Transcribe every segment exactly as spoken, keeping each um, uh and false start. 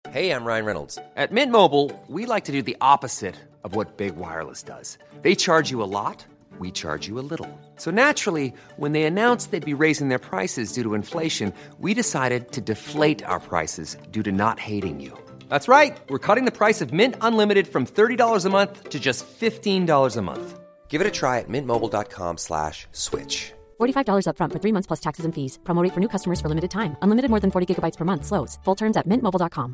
Hey, I'm Ryan Reynolds. At Mint Mobile, we like to do the opposite of what Big Wireless does. They charge you a lot, we charge you a little. So naturally, when they announced they'd be raising their prices due to inflation, we decided to deflate our prices due to not hating you. That's right. We're cutting the price of Mint Unlimited from thirty dollars a month to just fifteen dollars a month. Give it a try at mintmobile.com slash switch. forty-five dollars up front for three months plus taxes and fees. Promo rate for new customers for limited time. Unlimited more than forty gigabytes per month slows. Full terms at mint mobile dot com.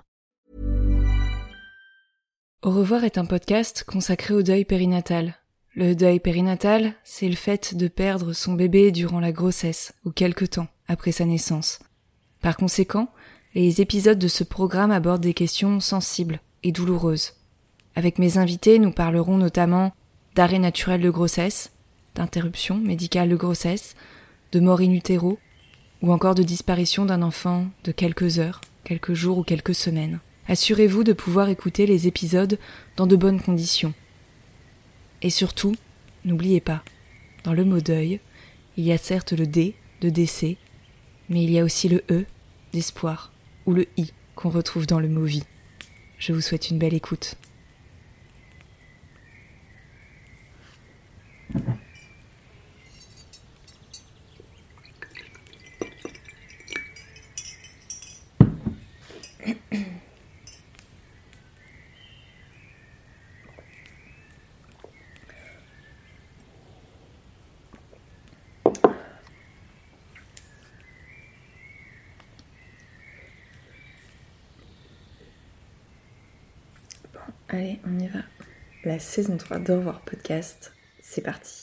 Au revoir est un podcast consacré au deuil périnatal. Le deuil périnatal, c'est le fait de perdre son bébé durant la grossesse ou quelque temps après sa naissance. Par conséquent, les épisodes de ce programme abordent des questions sensibles et douloureuses. Avec mes invités, nous parlerons notamment d'arrêt naturel de grossesse, d'interruption médicale de grossesse, de mort in utero, ou encore de disparition d'un enfant de quelques heures, quelques jours ou quelques semaines. Assurez-vous de pouvoir écouter les épisodes dans de bonnes conditions. Et surtout, n'oubliez pas, dans le mot deuil, il y a certes le D de décès, mais il y a aussi le E d'espoir, ou le I qu'on retrouve dans le mot vie. Je vous souhaite une belle écoute. Allez, on y va. La saison trois d'Au revoir podcast, c'est parti.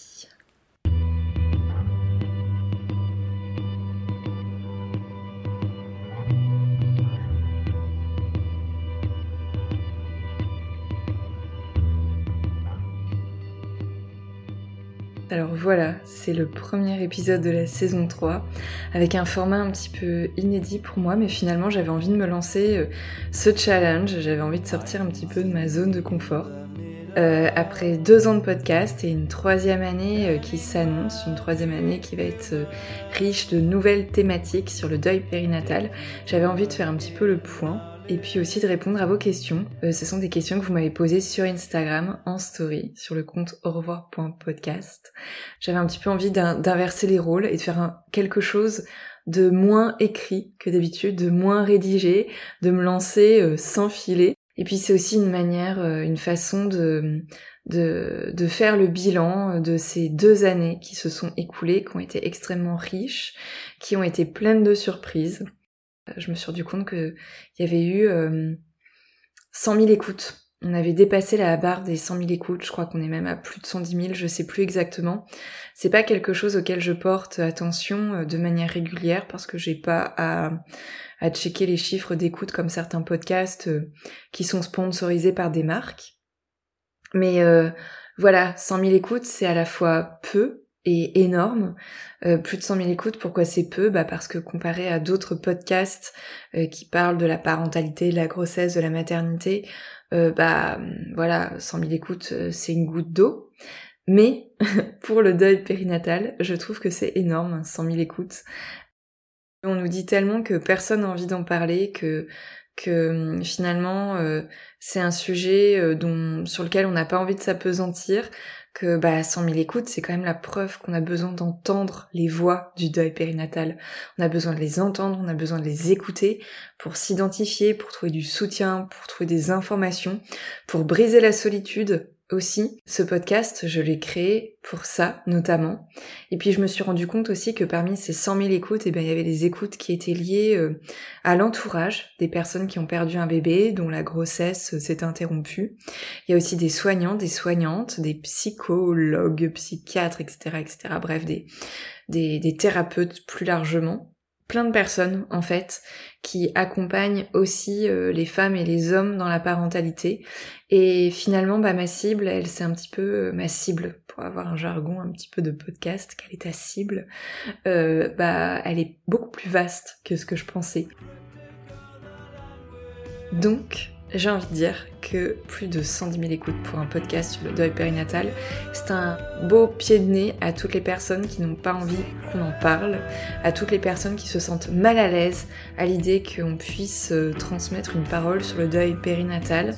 Alors voilà, c'est le premier épisode de la saison trois, avec un format un petit peu inédit pour moi, mais finalement j'avais envie de me lancer euh, ce challenge, j'avais envie de sortir un petit peu de ma zone de confort. Euh, après deux ans de podcast et une troisième année euh, qui s'annonce, une troisième année qui va être euh, riche de nouvelles thématiques sur le deuil périnatal, j'avais envie de faire un petit peu le point. Et puis aussi de répondre à vos questions. Euh, ce sont des questions que vous m'avez posées sur Instagram, en story, sur le compte au revoir point podcast. J'avais un petit peu envie d'in- d'inverser les rôles et de faire un, quelque chose de moins écrit que d'habitude, de moins rédigé, de me lancer euh, sans filet. Et puis c'est aussi une manière, euh, une façon de, de, de faire le bilan de ces deux années qui se sont écoulées, qui ont été extrêmement riches, qui ont été pleines de surprises. Je me suis rendu compte qu'il y avait eu euh, cent mille écoutes. On avait dépassé la barre des cent mille écoutes, je crois qu'on est même à plus de cent dix mille, je sais plus exactement. C'est pas quelque chose auquel je porte attention de manière régulière parce que j'ai pas à, à checker les chiffres d'écoute comme certains podcasts qui sont sponsorisés par des marques. Mais euh, voilà, cent mille écoutes, c'est à la fois peu et énorme. Euh, plus de cent mille écoutes, pourquoi c'est peu ? Bah parce que comparé à d'autres podcasts euh, qui parlent de la parentalité, de la grossesse, de la maternité, euh, bah voilà, cent mille écoutes, euh, c'est une goutte d'eau. Mais pour le deuil périnatal, je trouve que c'est énorme, cent mille écoutes. On nous dit tellement que personne n'a envie d'en parler, que que finalement euh, c'est un sujet euh, dont sur lequel on n'a pas envie de s'apesantir, que bah cent mille écoutes, c'est quand même la preuve qu'on a besoin d'entendre les voix du deuil périnatal. On a besoin de les entendre, on a besoin de les écouter pour s'identifier, pour trouver du soutien, pour trouver des informations, pour briser la solitude aussi. Ce podcast, je l'ai créé pour ça, notamment. Et puis je me suis rendu compte aussi que parmi ces cent mille écoutes, eh ben, il y avait des écoutes qui étaient liées euh, à l'entourage des personnes qui ont perdu un bébé, dont la grossesse s'est interrompue. Il y a aussi des soignants, des soignantes, des psychologues, psychiatres, et cetera, et cetera. Bref, des, des, des thérapeutes plus largement. Plein de personnes, en fait, qui accompagnent aussi euh, les femmes et les hommes dans la parentalité. Et finalement, bah, ma cible, elle, c'est un petit peu euh, ma cible, pour avoir un jargon un petit peu de podcast, quelle est ta cible ? euh, Bah, elle est beaucoup plus vaste que ce que je pensais. Donc, j'ai envie de dire que plus de cent dix mille écoutes pour un podcast sur le deuil périnatal, c'est un beau pied de nez à toutes les personnes qui n'ont pas envie qu'on en parle, à toutes les personnes qui se sentent mal à l'aise à l'idée qu'on puisse transmettre une parole sur le deuil périnatal.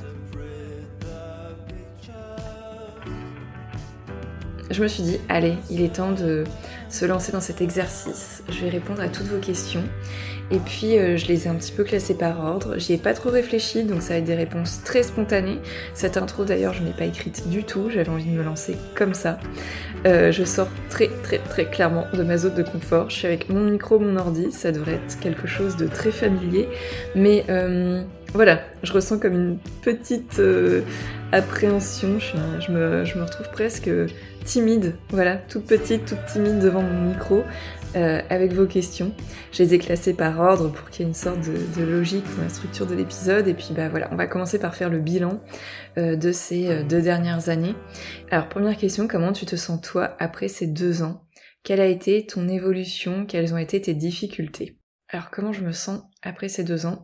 Je me suis dit, allez, il est temps de se lancer dans cet exercice. Je vais répondre à toutes vos questions. Et puis, euh, je les ai un petit peu classées par ordre. J'y ai pas trop réfléchi, donc ça va être des réponses très spontanées. Cette intro, d'ailleurs, je ne l'ai pas écrite du tout. J'avais envie de me lancer comme ça. Euh, je sors très, très, très clairement de ma zone de confort. Je suis avec mon micro, mon ordi. Ça devrait être quelque chose de très familier. Mais euh, voilà, je ressens comme une petite euh, appréhension. Je, suis, je, me, je me retrouve presque... timide, voilà, toute petite, toute timide devant mon micro, euh, avec vos questions. Je les ai classées par ordre pour qu'il y ait une sorte de, de logique dans la structure de l'épisode, et puis bah voilà, on va commencer par faire le bilan euh, de ces euh, deux dernières années. Alors première question, comment tu te sens toi après ces deux ans ? Quelle a été ton évolution ? Quelles ont été tes difficultés ? Alors comment je me sens après ces deux ans ?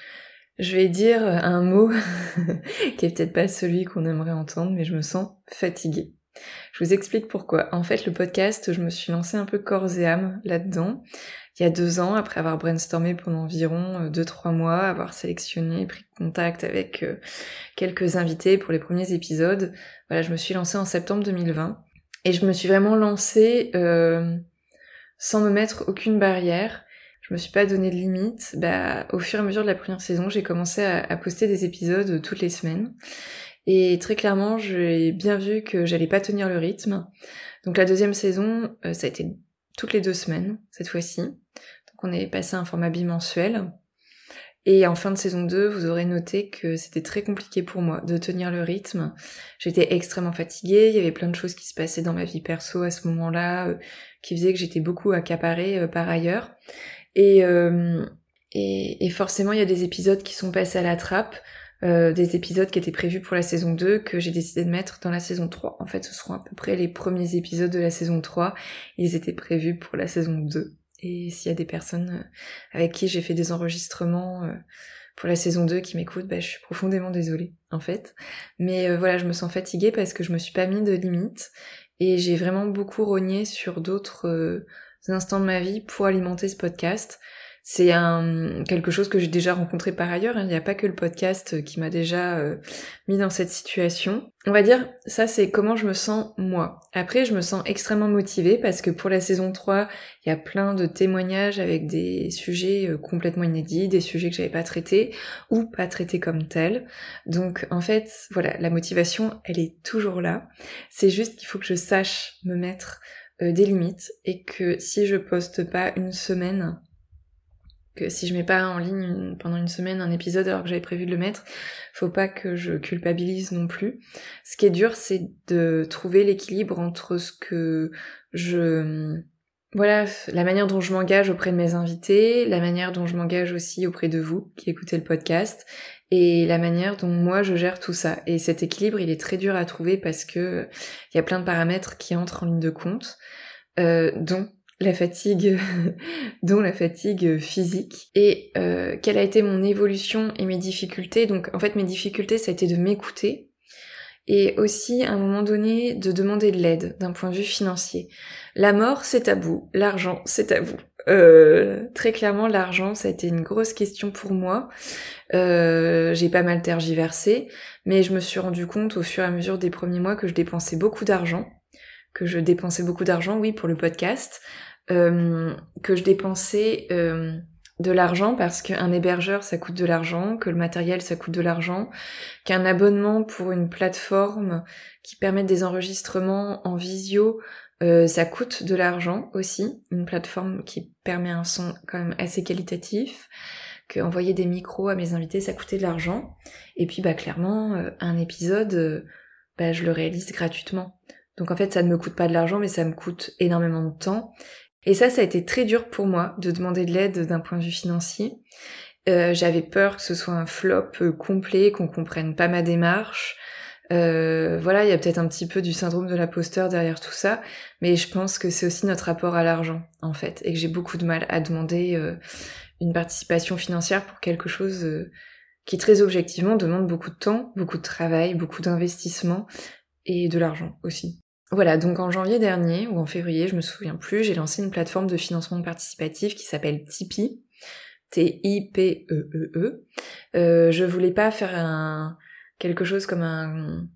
Je vais dire un mot qui est peut-être pas celui qu'on aimerait entendre, mais je me sens fatiguée. Je vous explique pourquoi. En fait, le podcast, je me suis lancée un peu corps et âme là-dedans. Il y a deux ans, après avoir brainstormé pendant environ deux trois mois, avoir sélectionné, pris contact avec euh, quelques invités pour les premiers épisodes, voilà, je me suis lancée en septembre deux mille vingt. Et je me suis vraiment lancée euh, sans me mettre aucune barrière. Je me suis pas donné de limite. Bah, au fur et à mesure de la première saison, j'ai commencé à, à poster des épisodes toutes les semaines. Et très clairement, j'ai bien vu que j'allais pas tenir le rythme. Donc la deuxième saison, euh, ça a été toutes les deux semaines, cette fois-ci. Donc on est passé à un format bimensuel. Et en fin de saison deux, vous aurez noté que c'était très compliqué pour moi de tenir le rythme. J'étais extrêmement fatiguée, il y avait plein de choses qui se passaient dans ma vie perso à ce moment-là, euh, qui faisaient que j'étais beaucoup accaparée euh, par ailleurs. Et, euh, et, et forcément, il y a des épisodes qui sont passés à la trappe, Euh, des épisodes qui étaient prévus pour la saison deux que j'ai décidé de mettre dans la saison trois. En fait, ce seront à peu près les premiers épisodes de la saison trois. Ils étaient prévus pour la saison deux. Et s'il y a des personnes avec qui j'ai fait des enregistrements pour la saison deux qui m'écoutent, bah, je suis profondément désolée, en fait. Mais euh, voilà, je me sens fatiguée parce que je me suis pas mis de limites et j'ai vraiment beaucoup rogné sur d'autres euh, instants de ma vie pour alimenter ce podcast. C'est un, quelque chose que j'ai déjà rencontré par ailleurs, hein. Il n'y a pas que le podcast qui m'a déjà euh, mis dans cette situation. On va dire, ça c'est comment je me sens moi. Après, je me sens extrêmement motivée parce que pour la saison trois, il y a plein de témoignages avec des sujets euh, complètement inédits, des sujets que j'avais pas traités ou pas traités comme tels. Donc en fait, voilà, la motivation, elle est toujours là. C'est juste qu'il faut que je sache me mettre euh, des limites et que si je poste pas une semaine... que si je mets pas en ligne pendant une semaine un épisode alors que j'avais prévu de le mettre, faut pas que je culpabilise non plus. Ce qui est dur, c'est de trouver l'équilibre entre ce que je... Voilà, la manière dont je m'engage auprès de mes invités, la manière dont je m'engage aussi auprès de vous qui écoutez le podcast, et la manière dont moi je gère tout ça. Et cet équilibre, il est très dur à trouver parce que il y a plein de paramètres qui entrent en ligne de compte, euh, dont la fatigue, dont la fatigue physique. Et euh, quelle a été mon évolution et mes difficultés. Donc en fait mes difficultés, ça a été de m'écouter et aussi à un moment donné de demander de l'aide d'un point de vue financier. La mort, c'est tabou, l'argent, c'est tabou. Euh, très clairement, l'argent, ça a été une grosse question pour moi. Euh, j'ai pas mal tergiversé, mais je me suis rendu compte au fur et à mesure des premiers mois que je dépensais beaucoup d'argent, que je dépensais beaucoup d'argent, oui, pour le podcast, euh, que je dépensais euh, de l'argent parce qu'un hébergeur, ça coûte de l'argent, que le matériel, ça coûte de l'argent, qu'un abonnement pour une plateforme qui permet des enregistrements en visio, euh, ça coûte de l'argent aussi, une plateforme qui permet un son quand même assez qualitatif, que envoyer des micros à mes invités, ça coûtait de l'argent, et puis bah clairement, euh, un épisode, euh, bah je le réalise gratuitement. Donc en fait, ça ne me coûte pas de l'argent, mais ça me coûte énormément de temps. Et ça, ça a été très dur pour moi de demander de l'aide d'un point de vue financier. Euh, j'avais peur que ce soit un flop euh, complet, qu'on comprenne pas ma démarche. Euh, voilà, il y a peut-être un petit peu du syndrome de l'imposteur derrière tout ça, mais je pense que c'est aussi notre rapport à l'argent, en fait, et que j'ai beaucoup de mal à demander euh, une participation financière pour quelque chose euh, qui très objectivement demande beaucoup de temps, beaucoup de travail, beaucoup d'investissement et de l'argent aussi. Voilà, donc en janvier dernier, ou en février, je me souviens plus, j'ai lancé une plateforme de financement participatif qui s'appelle Tipeee, T I P E E E. Euh, je voulais pas faire un quelque chose comme un,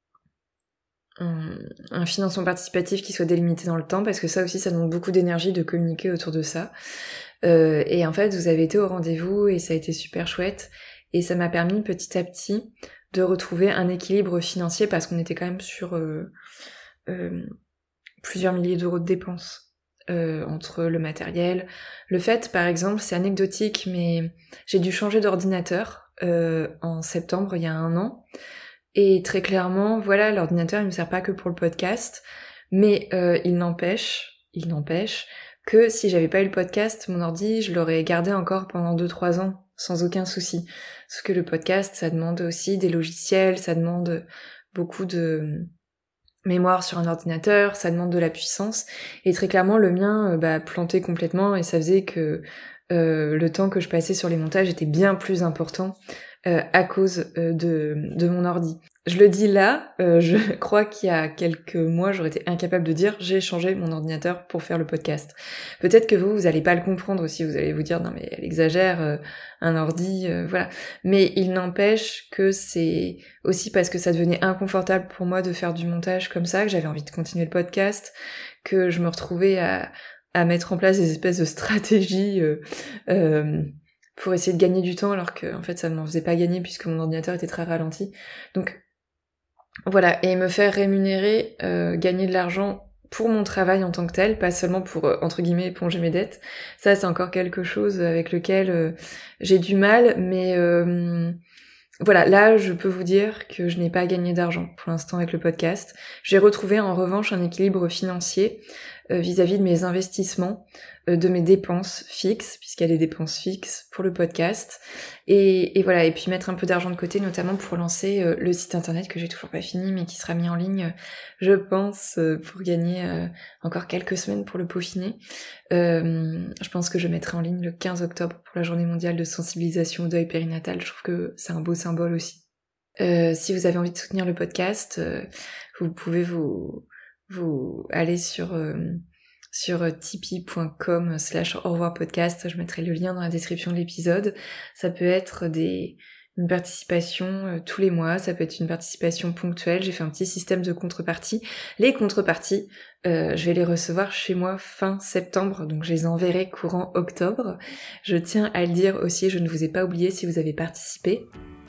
un, un financement participatif qui soit délimité dans le temps, parce que ça aussi, ça demande beaucoup d'énergie de communiquer autour de ça. Euh, et en fait, vous avez été au rendez-vous et ça a été super chouette. Et ça m'a permis petit à petit de retrouver un équilibre financier, parce qu'on était quand même sur euh, euh, plusieurs milliers d'euros de dépenses. Euh, entre le matériel, le fait, par exemple, c'est anecdotique, mais j'ai dû changer d'ordinateur euh, en septembre, il y a un an, et très clairement, voilà, l'ordinateur il me sert pas que pour le podcast, mais euh, il n'empêche, il n'empêche que si j'avais pas eu le podcast, mon ordi, je l'aurais gardé encore pendant deux trois ans, sans aucun souci. Parce que le podcast, ça demande aussi des logiciels, ça demande beaucoup de mémoire sur un ordinateur, ça demande de la puissance, et très clairement le mien euh, bah, plantait complètement, et ça faisait que euh, le temps que je passais sur les montages était bien plus important euh, à cause euh, de, de mon ordi. Je le dis là, euh, je crois qu'il y a quelques mois, j'aurais été incapable de dire j'ai changé mon ordinateur pour faire le podcast. Peut-être que vous, vous allez pas le comprendre aussi, vous allez vous dire non mais elle exagère, euh, un ordi, euh, voilà. Mais il n'empêche que c'est aussi parce que ça devenait inconfortable pour moi de faire du montage comme ça, que j'avais envie de continuer le podcast, que je me retrouvais à, à mettre en place des espèces de stratégies euh, euh, pour essayer de gagner du temps, alors que en fait ça ne m'en faisait pas gagner puisque mon ordinateur était très ralenti. Donc voilà, et me faire rémunérer, euh, gagner de l'argent pour mon travail en tant que tel, pas seulement pour, euh, entre guillemets, éponger mes dettes, ça c'est encore quelque chose avec lequel euh, j'ai du mal, mais euh, voilà, là je peux vous dire que je n'ai pas gagné d'argent pour l'instant avec le podcast. J'ai retrouvé en revanche un équilibre financier euh, vis-à-vis de mes investissements, euh, de mes dépenses fixes, puisqu'il y a des dépenses fixes pour le podcast, et, et voilà, et puis mettre un peu d'argent de côté, notamment pour lancer euh, le site internet que j'ai toujours pas fini, mais qui sera mis en ligne, je pense, euh, pour gagner euh, encore quelques semaines pour le peaufiner. Euh, je pense que je mettrai en ligne le quinze octobre pour la journée mondiale de sensibilisation au deuil périnatal. Je trouve que c'est un beau symbole aussi. Euh, si vous avez envie de soutenir le podcast, euh, vous pouvez vous, vous aller sur... Euh, sur tipeee.com slash au revoir podcast, je mettrai le lien dans la description de l'épisode. Ça peut être des, une participation euh, tous les mois, ça peut être une participation ponctuelle, j'ai fait un petit système de contrepartie. Les contreparties, euh, je vais les recevoir chez moi fin septembre, donc je les enverrai courant octobre. Je tiens à le dire aussi, je ne vous ai pas oublié si vous avez participé.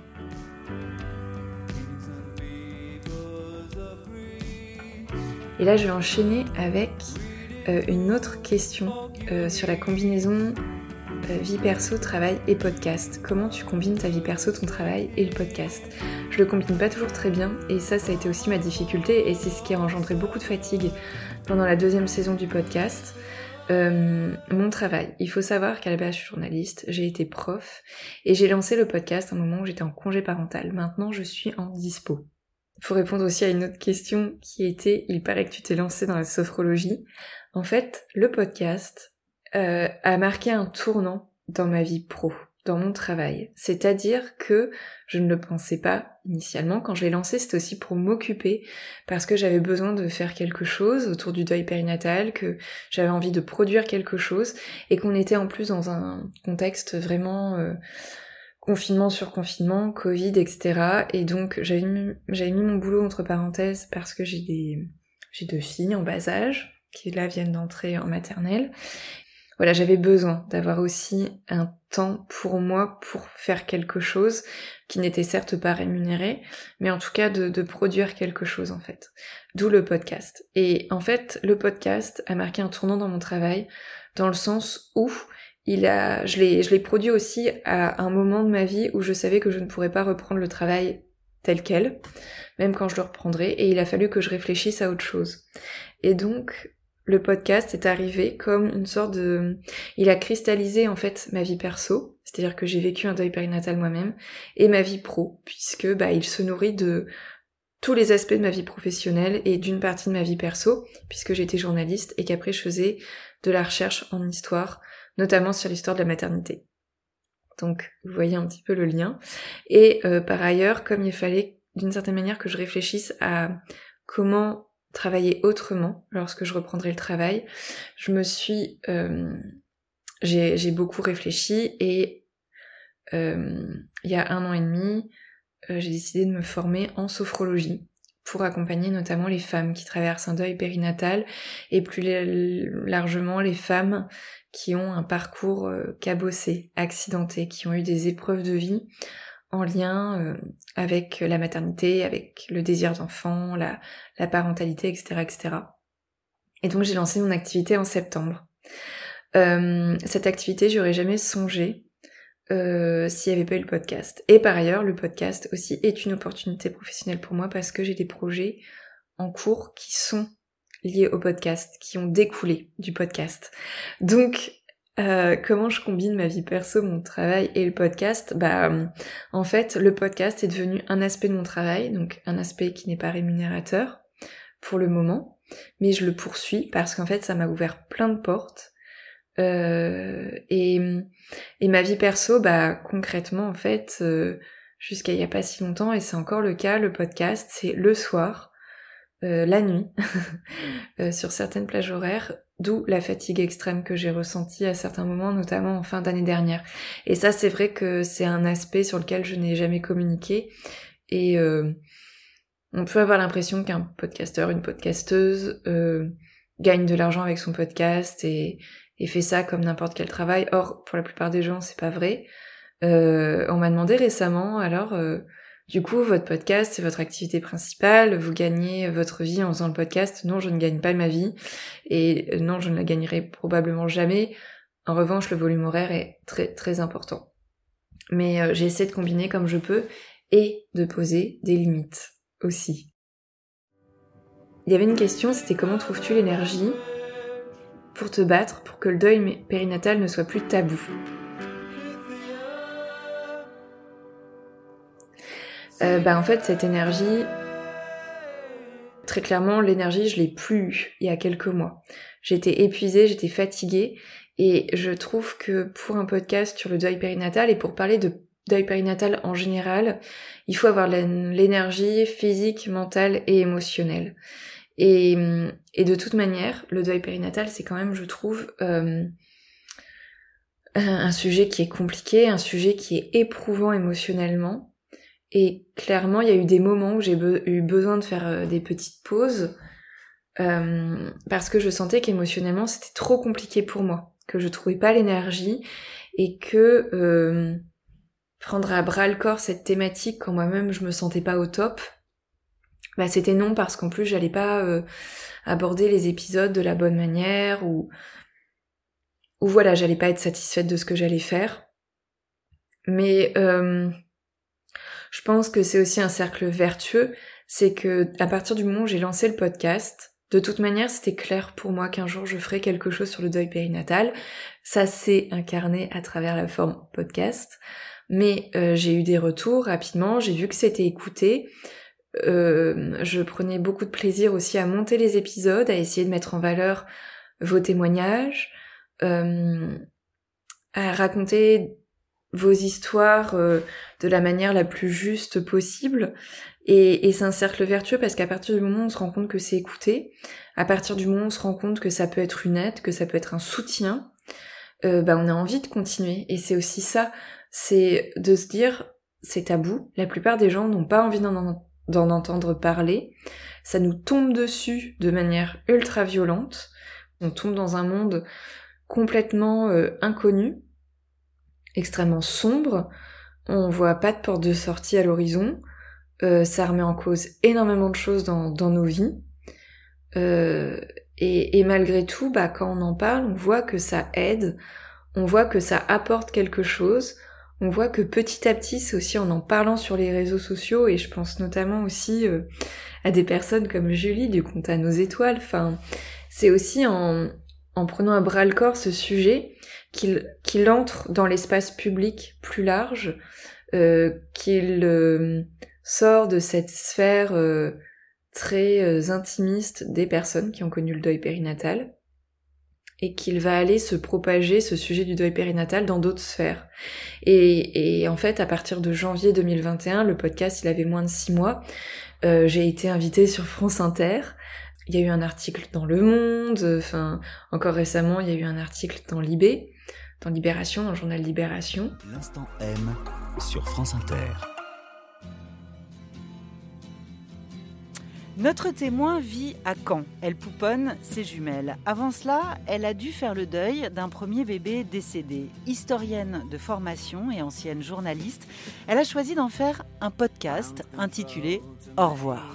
Et là je vais enchaîner avec Euh, une autre question euh, sur la combinaison euh, vie perso, travail et podcast. Comment tu combines ta vie perso, ton travail et le podcast? Je le combine pas toujours très bien, et ça, ça a été aussi ma difficulté, et c'est ce qui a engendré beaucoup de fatigue pendant la deuxième saison du podcast. Euh, mon travail. Il faut savoir qu'à la base, je suis journaliste, j'ai été prof, et j'ai lancé le podcast à un moment où j'étais en congé parental. Maintenant, je suis en dispo. Il faut répondre aussi à une autre question qui était, il paraît que tu t'es lancé dans la sophrologie. En fait, le podcast euh, a marqué un tournant dans ma vie pro, dans mon travail. C'est-à-dire que je ne le pensais pas initialement. Quand je l'ai lancé, c'était aussi pour m'occuper, parce que j'avais besoin de faire quelque chose autour du deuil périnatal, que j'avais envie de produire quelque chose, et qu'on était en plus dans un contexte vraiment... Euh, confinement sur confinement, Covid, et cetera. Et donc j'avais mis, j'avais mis mon boulot entre parenthèses parce que j'ai des j'ai deux filles en bas âge qui là viennent d'entrer en maternelle. Voilà, j'avais besoin d'avoir aussi un temps pour moi pour faire quelque chose qui n'était certes pas rémunéré, mais en tout cas de, de produire quelque chose en fait. D'où le podcast. Et en fait, le podcast a marqué un tournant dans mon travail, dans le sens où Il a, je l'ai, je l'ai produit aussi à un moment de ma vie où je savais que je ne pourrais pas reprendre le travail tel quel, même quand je le reprendrai, et il a fallu que je réfléchisse à autre chose. Et donc, le podcast est arrivé comme une sorte de... Il a cristallisé en fait ma vie perso, c'est-à-dire que j'ai vécu un deuil périnatal moi-même, et ma vie pro, puisque bah il se nourrit de tous les aspects de ma vie professionnelle et d'une partie de ma vie perso, puisque j'étais journaliste et qu'après je faisais de la recherche en histoire, notamment sur l'histoire de la maternité. Donc vous voyez un petit peu le lien. Et euh, par ailleurs, comme il fallait d'une certaine manière que je réfléchisse à comment travailler autrement lorsque je reprendrai le travail, je me suis... Euh, j'ai, j'ai beaucoup réfléchi et euh, il y a un an et demi, euh, j'ai décidé de me former en sophrologie pour accompagner notamment les femmes qui traversent un deuil périnatal et plus largement les femmes qui ont un parcours euh, cabossé, accidenté, qui ont eu des épreuves de vie en lien euh, avec la maternité, avec le désir d'enfant, la, la parentalité, et cetera, et cetera. Et donc j'ai lancé mon activité en septembre. Euh, cette activité, j'aurais jamais songé euh, s'il n'y avait pas eu le podcast. Et par ailleurs, le podcast aussi est une opportunité professionnelle pour moi parce que j'ai des projets en cours qui sont liés au podcast, qui ont découlé du podcast. Donc, euh, comment je combine ma vie perso, mon travail et le podcast ? Bah, en fait, le podcast est devenu un aspect de mon travail, donc un aspect qui n'est pas rémunérateur pour le moment, mais je le poursuis parce qu'en fait, ça m'a ouvert plein de portes. Euh, et, et ma vie perso, bah concrètement en fait, euh, jusqu'à il y a pas si longtemps, et c'est encore le cas, le podcast, c'est le soir, euh, la nuit, euh, sur certaines plages horaires, d'où la fatigue extrême que j'ai ressentie à certains moments, notamment en fin d'année dernière. Et ça, c'est vrai que c'est un aspect sur lequel je n'ai jamais communiqué, et euh, on peut avoir l'impression qu'un podcasteur, une podcasteuse euh, gagne de l'argent avec son podcast et et fait ça comme n'importe quel travail. Or, pour la plupart des gens, c'est pas vrai. Euh, on m'a demandé récemment, alors, euh, du coup, votre podcast, c'est votre activité principale, vous gagnez votre vie en faisant le podcast. Non, je ne gagne pas ma vie, et non, je ne la gagnerai probablement jamais. En revanche, le volume horaire est très très important. Mais euh, j'essaie de combiner comme je peux, et de poser des limites aussi. Il y avait une question, c'était comment trouves-tu l'énergie pour te battre, pour que le deuil périnatal ne soit plus tabou. Euh, bah en fait, cette énergie, très clairement, l'énergie, je l'ai plus eue il y a quelques mois. J'étais épuisée, j'étais fatiguée, et je trouve que pour un podcast sur le deuil périnatal, et pour parler de deuil périnatal en général, il faut avoir l'énergie physique, mentale et émotionnelle. Et, et de toute manière, le deuil périnatal, c'est quand même, je trouve, euh, un sujet qui est compliqué, un sujet qui est éprouvant émotionnellement. Et clairement, il y a eu des moments où j'ai be- eu besoin de faire des petites pauses euh, parce que je sentais qu'émotionnellement, c'était trop compliqué pour moi, que je trouvais pas l'énergie et que euh, prendre à bras le corps cette thématique quand moi-même je me sentais pas au top, bah c'était non, parce qu'en plus j'allais pas euh, aborder les épisodes de la bonne manière, ou ou voilà, j'allais pas être satisfaite de ce que j'allais faire. Mais euh, je pense que c'est aussi un cercle vertueux, c'est que à partir du moment où j'ai lancé le podcast, de toute manière c'était clair pour moi qu'un jour je ferais quelque chose sur le deuil périnatal. Ça s'est incarné à travers la forme podcast, mais euh, j'ai eu des retours rapidement, j'ai vu que c'était écouté. Euh, je prenais beaucoup de plaisir aussi à monter les épisodes, à essayer de mettre en valeur vos témoignages, euh, à raconter vos histoires euh, de la manière la plus juste possible. Et, et c'est un cercle vertueux parce qu'à partir du moment où on se rend compte que c'est écouté, à partir du moment où on se rend compte que ça peut être une aide, que ça peut être un soutien, euh, bah on a envie de continuer. Et c'est aussi ça, c'est de se dire, c'est tabou, la plupart des gens n'ont pas envie d'en entendre d'en entendre parler, ça nous tombe dessus de manière ultra violente, on tombe dans un monde complètement euh, inconnu, extrêmement sombre, on voit pas de porte de sortie à l'horizon, euh, ça remet en cause énormément de choses dans, dans nos vies, euh, et, et malgré tout, bah, quand on en parle, on voit que ça aide, on voit que ça apporte quelque chose. On voit que petit à petit, c'est aussi en en parlant sur les réseaux sociaux, et je pense notamment aussi euh, à des personnes comme Julie du compte À Nos Étoiles, enfin, c'est aussi en, en prenant à bras le corps ce sujet qu'il, qu'il entre dans l'espace public plus large, euh, qu'il euh, sort de cette sphère euh, très euh, intimiste des personnes qui ont connu le deuil périnatal, et qu'il va aller se propager, ce sujet du deuil périnatal, dans d'autres sphères. Et, et en fait, à partir de janvier deux mille vingt et un, le podcast, il avait moins de six mois, euh, j'ai été invitée sur France Inter. Il y a eu un article dans Le Monde, enfin, encore récemment, il y a eu un article dans Libé, dans Libération, dans le journal Libération. L'instant M sur France Inter. Notre témoin vit à Caen. Elle pouponne ses jumelles. Avant cela, elle a dû faire le deuil d'un premier bébé décédé. Historienne de formation et ancienne journaliste, elle a choisi d'en faire un podcast intitulé « Au revoir ».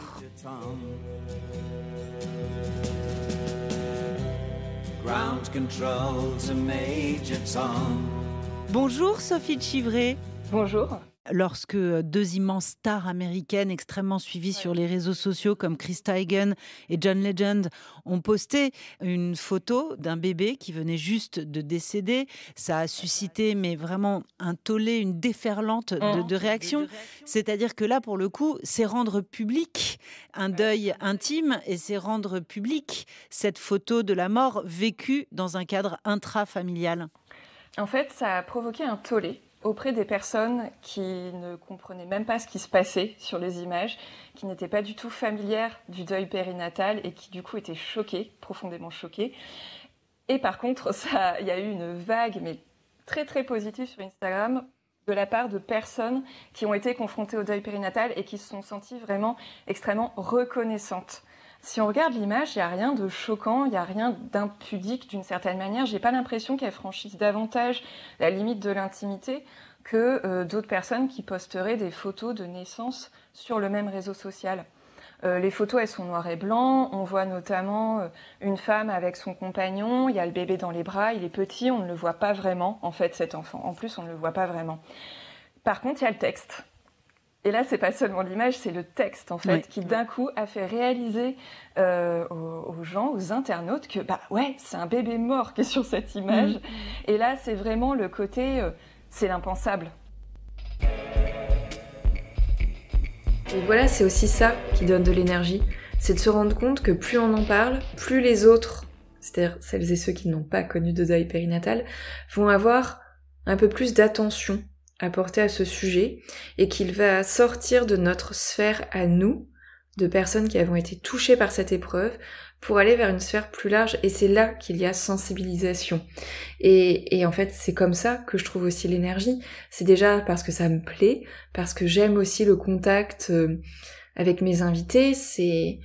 Bonjour Sophie Chivray. Bonjour. Lorsque deux immenses stars américaines extrêmement suivies sur les réseaux sociaux comme Chris Teigen et John Legend ont posté une photo d'un bébé qui venait juste de décéder, ça a suscité mais vraiment un tollé, une déferlante de, de réactions. C'est-à-dire que là, pour le coup, c'est rendre public un deuil intime et c'est rendre public cette photo de la mort vécue dans un cadre intrafamilial. En fait, ça a provoqué un tollé auprès des personnes qui ne comprenaient même pas ce qui se passait sur les images, qui n'étaient pas du tout familières du deuil périnatal et qui du coup étaient choquées, profondément choquées. Et par contre, ça, il y a eu une vague, mais très très positive sur Instagram, de la part de personnes qui ont été confrontées au deuil périnatal et qui se sont senties vraiment extrêmement reconnaissantes. Si on regarde l'image, il n'y a rien de choquant, il n'y a rien d'impudique d'une certaine manière. J'ai pas l'impression qu'elles franchissent davantage la limite de l'intimité que euh, d'autres personnes qui posteraient des photos de naissance sur le même réseau social. Euh, les photos, elles sont noires et blancs. On voit notamment euh, une femme avec son compagnon. Il y a le bébé dans les bras, il est petit, on ne le voit pas vraiment, en fait, cet enfant. En plus, on ne le voit pas vraiment. Par contre, il y a le texte. Et là, c'est pas seulement l'image, c'est le texte, en fait, oui. qui d'un coup a fait réaliser euh, aux, aux gens, aux internautes, que bah ouais, c'est un bébé mort qui est sur cette image. Mmh. Et là, c'est vraiment le côté, euh, c'est l'impensable. Et voilà, c'est aussi ça qui donne de l'énergie. C'est de se rendre compte que plus on en parle, plus les autres, c'est-à-dire celles et ceux qui n'ont pas connu de deuil périnatal, vont avoir un peu plus d'attention apporté à ce sujet et qu'il va sortir de notre sphère à nous, de personnes qui avons été touchées par cette épreuve, pour aller vers une sphère plus large, et c'est là qu'il y a sensibilisation. Et, et en fait, c'est comme ça que je trouve aussi l'énergie. C'est déjà parce que ça me plaît, parce que j'aime aussi le contact avec mes invités, c'est...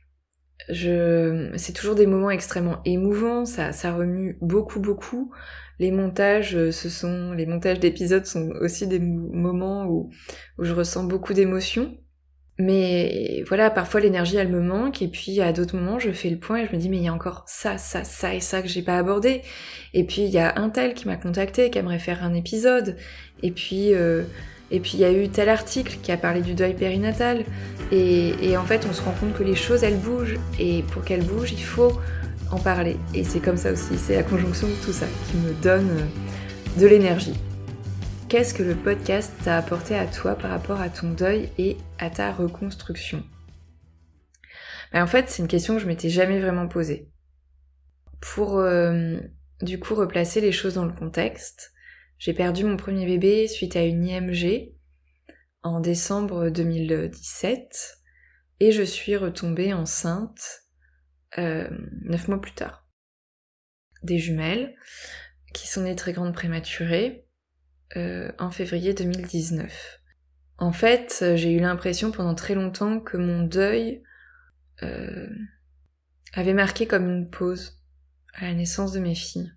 Je... c'est toujours des moments extrêmement émouvants, ça, ça remue beaucoup beaucoup. Les montages, ce sont, les montages d'épisodes sont aussi des moments où, où je ressens beaucoup d'émotions. Mais voilà, parfois l'énergie elle me manque, et puis à d'autres moments je fais le point et je me dis mais il y a encore ça, ça, ça et ça que j'ai pas abordé. Et puis il y a un tel qui m'a contacté, qui aimerait faire un épisode. Et puis euh, et puis il y a eu tel article qui a parlé du deuil périnatal. Et, et en fait on se rend compte que les choses elles bougent, et pour qu'elles bougent il faut en parler. Et c'est comme ça aussi, c'est la conjonction de tout ça qui me donne de l'énergie. Qu'est-ce que le podcast t'a apporté à toi par rapport à ton deuil et à ta reconstruction ? Ben en fait, c'est une question que je m'étais jamais vraiment posée. Pour euh, du coup replacer les choses dans le contexte, j'ai perdu mon premier bébé suite à une I M G en décembre deux mille dix-sept et je suis retombée enceinte Euh, neuf mois plus tard. Des jumelles qui sont nées très grandes prématurées euh, en février deux mille dix-neuf. En fait, j'ai eu l'impression pendant très longtemps que mon deuil euh, avait marqué comme une pause à la naissance de mes filles.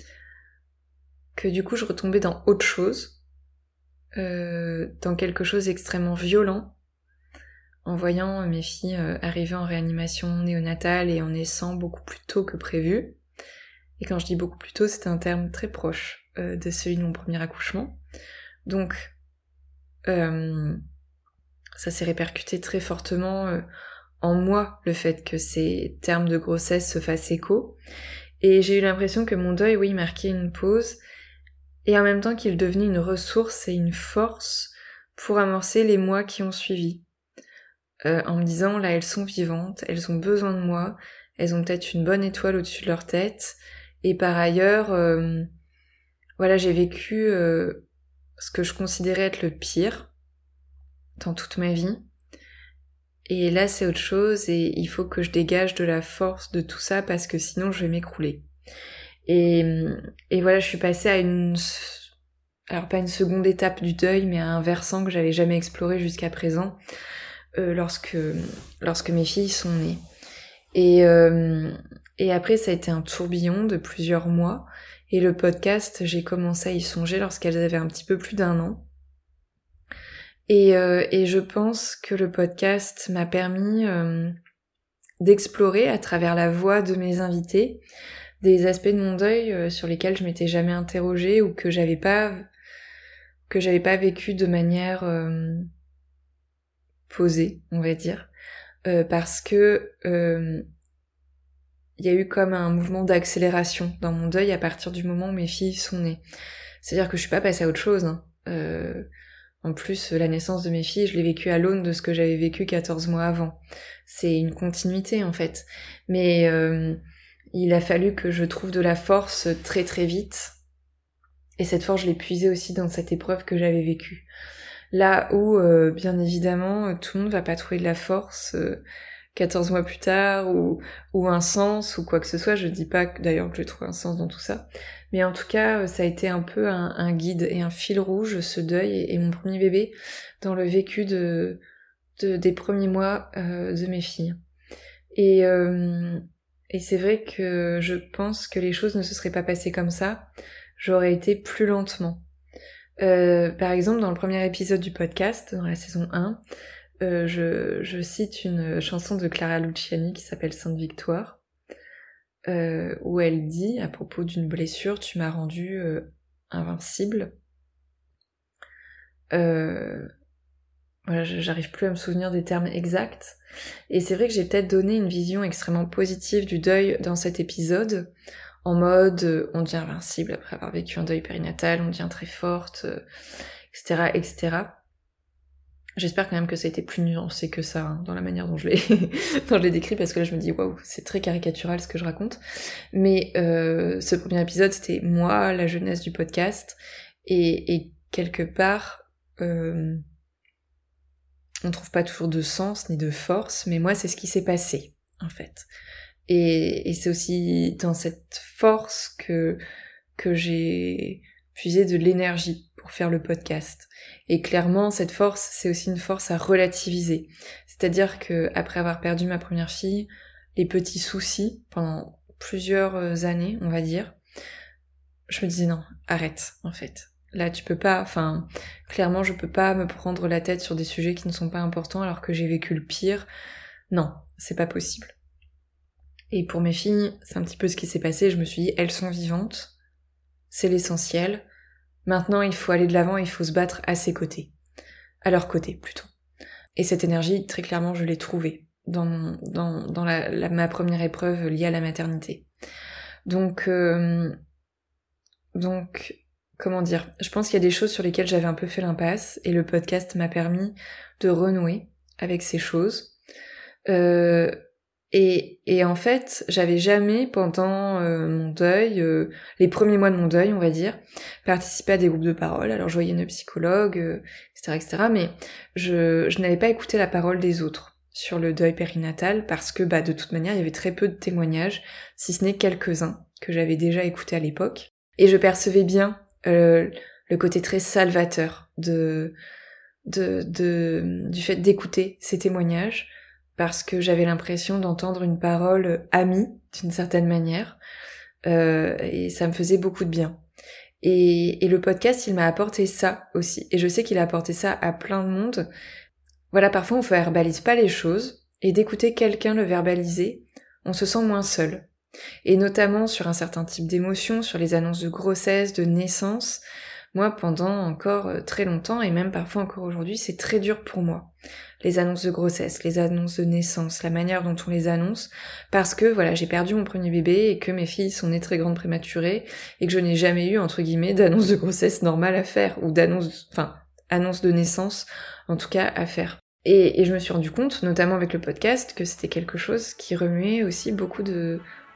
Que du coup je retombais dans autre chose, euh, dans quelque chose d'extrêmement violent, en voyant mes filles arriver en réanimation néonatale et en naissant beaucoup plus tôt que prévu. Et quand je dis beaucoup plus tôt, c'est un terme très proche euh, de celui de mon premier accouchement. Donc, euh, ça s'est répercuté très fortement euh, en moi, le fait que ces termes de grossesse se fassent écho. Et j'ai eu l'impression que mon deuil, oui, marquait une pause, et en même temps qu'il devenait une ressource et une force pour amorcer les mois qui ont suivi. Euh, en me disant, là, elles sont vivantes, elles ont besoin de moi, elles ont peut-être une bonne étoile au-dessus de leur tête, Et par ailleurs, euh, voilà, j'ai vécu euh, ce que je considérais être le pire dans toute ma vie. Et là, c'est autre chose et il faut que je dégage de la force de tout ça parce que sinon, je vais m'écrouler. Et, et voilà, je suis passée à une... Alors, pas une seconde étape du deuil, mais à un versant que j'avais jamais exploré jusqu'à présent, euh, lorsque, lorsque mes filles sont nées. Et, euh, et après, ça a été un tourbillon de plusieurs mois. Et le podcast, j'ai commencé à y songer lorsqu'elles avaient un petit peu plus d'un an. Et, euh, et je pense que le podcast m'a permis euh, d'explorer à travers la voix de mes invités des aspects de mon deuil euh, sur lesquels je m'étais jamais interrogée ou que j'avais pas que j'avais pas vécu de manière euh, posée, on va dire, euh, parce que euh, il y a eu comme un mouvement d'accélération dans mon deuil à partir du moment où mes filles sont nées. C'est-à-dire que je suis pas passée à autre chose, hein. Euh, En plus, la naissance de mes filles, je l'ai vécue à l'aune de ce que j'avais vécu quatorze mois avant. C'est une continuité, en fait. Mais euh, il a fallu que je trouve de la force très très vite. Et cette force, je l'ai puisée aussi dans cette épreuve que j'avais vécue. Là où, euh, bien évidemment, tout le monde va pas trouver de la force euh, quatorze mois plus tard, ou, ou un sens, ou quoi que ce soit. Je dis pas que, d'ailleurs que je trouve un sens dans tout ça. Mais en tout cas, ça a été un peu un, un guide et un fil rouge, ce deuil et, et mon premier bébé, dans le vécu de, de des premiers mois euh, de mes filles. Et, euh, et c'est vrai que je pense que les choses ne se seraient pas passées comme ça. J'aurais été plus lentement. Euh, par exemple, dans le premier épisode du podcast, dans la saison un, euh, je, je cite une chanson de Clara Luciani qui s'appelle Sainte Victoire. Euh, où elle dit à propos d'une blessure, tu m'as rendue euh, invincible. Euh, voilà, j'arrive plus à me souvenir des termes exacts. Et c'est vrai que j'ai peut-être donné une vision extrêmement positive du deuil dans cet épisode, en mode euh, on devient invincible après avoir vécu un deuil périnatal, on devient très forte, euh, et cetera, et cetera. J'espère quand même que ça a été plus nuancé que ça, hein, dans la manière dont je l'ai dont je l'ai décrit, parce que là je me dis waouh, c'est très caricatural ce que je raconte. Mais euh, ce premier épisode, c'était moi, la jeunesse du podcast, et, et quelque part, euh, on trouve pas toujours de sens ni de force, mais moi c'est ce qui s'est passé, en fait. Et, et c'est aussi dans cette force que, que j'ai puisé de l'énergie pour faire le podcast. Et clairement, cette force, c'est aussi une force à relativiser. C'est-à-dire que après avoir perdu ma première fille, les petits soucis, pendant plusieurs années, on va dire, je me disais non, arrête, en fait. Là, tu peux pas, enfin, clairement, je peux pas me prendre la tête sur des sujets qui ne sont pas importants alors que j'ai vécu le pire. Non, c'est pas possible. Et pour mes filles, c'est un petit peu ce qui s'est passé. Je me suis dit, elles sont vivantes, c'est l'essentiel. Maintenant, il faut aller de l'avant, il faut se battre à ses côtés. À leur côté, plutôt. Et cette énergie, très clairement, je l'ai trouvée dans, mon, dans, dans la, la, ma première épreuve liée à la maternité. Donc, euh, donc, comment dire, je pense qu'il y a des choses sur lesquelles j'avais un peu fait l'impasse, et le podcast m'a permis de renouer avec ces choses. Euh, Et, et en fait, j'avais jamais, pendant euh, mon deuil, euh, les premiers mois de mon deuil, on va dire, participé à des groupes de parole. Alors je voyais une psychologue, euh, et cetera, et cetera. Mais je, je n'avais pas écouté la parole des autres sur le deuil périnatal parce que, bah, de toute manière, il y avait très peu de témoignages, si ce n'est quelques-uns que j'avais déjà écoutés à l'époque. Et je percevais bien euh, le côté très salvateur de, de, de, du fait d'écouter ces témoignages, parce que j'avais l'impression d'entendre une parole amie, d'une certaine manière, euh, et ça me faisait beaucoup de bien. Et, et le podcast, il m'a apporté ça aussi, et je sais qu'il a apporté ça à plein de monde. Voilà, parfois on ne verbalise pas les choses, et d'écouter quelqu'un le verbaliser, on se sent moins seul. Et notamment sur un certain type d'émotions, sur les annonces de grossesse, de naissance. Moi, pendant encore très longtemps, et même parfois encore aujourd'hui, c'est très dur pour moi. Les annonces de grossesse, les annonces de naissance, la manière dont on les annonce, parce que voilà, j'ai perdu mon premier bébé et que mes filles sont nées très grandes prématurées et que je n'ai jamais eu, entre guillemets, d'annonce de grossesse normale à faire, ou d'annonce, enfin, annonce de naissance, en tout cas, à faire. Et, et je me suis rendu compte, notamment avec le podcast, que c'était quelque chose qui remuait aussi beaucoup de,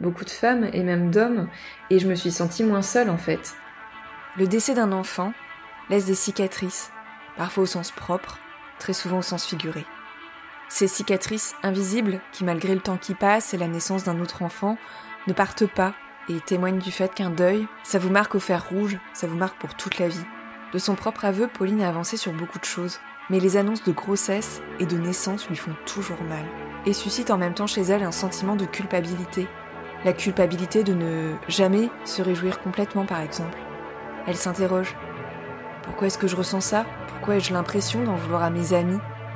beaucoup de femmes et même d'hommes, et je me suis sentie moins seule en fait. Le décès d'un enfant laisse des cicatrices, parfois au sens propre, très souvent au sens figuré. Ces cicatrices invisibles, qui malgré le temps qui passe et la naissance d'un autre enfant, ne partent pas et témoignent du fait qu'un deuil, ça vous marque au fer rouge, ça vous marque pour toute la vie. De son propre aveu, Pauline a avancé sur beaucoup de choses, mais les annonces de grossesse et de naissance lui font toujours mal, et suscitent en même temps chez elle un sentiment de culpabilité. La culpabilité de ne jamais se réjouir complètement, par exemple. Elle s'interroge. Pourquoi est-ce que je ressens ça ? Pourquoi ai-je l'impression d'en vouloir à mes amis ?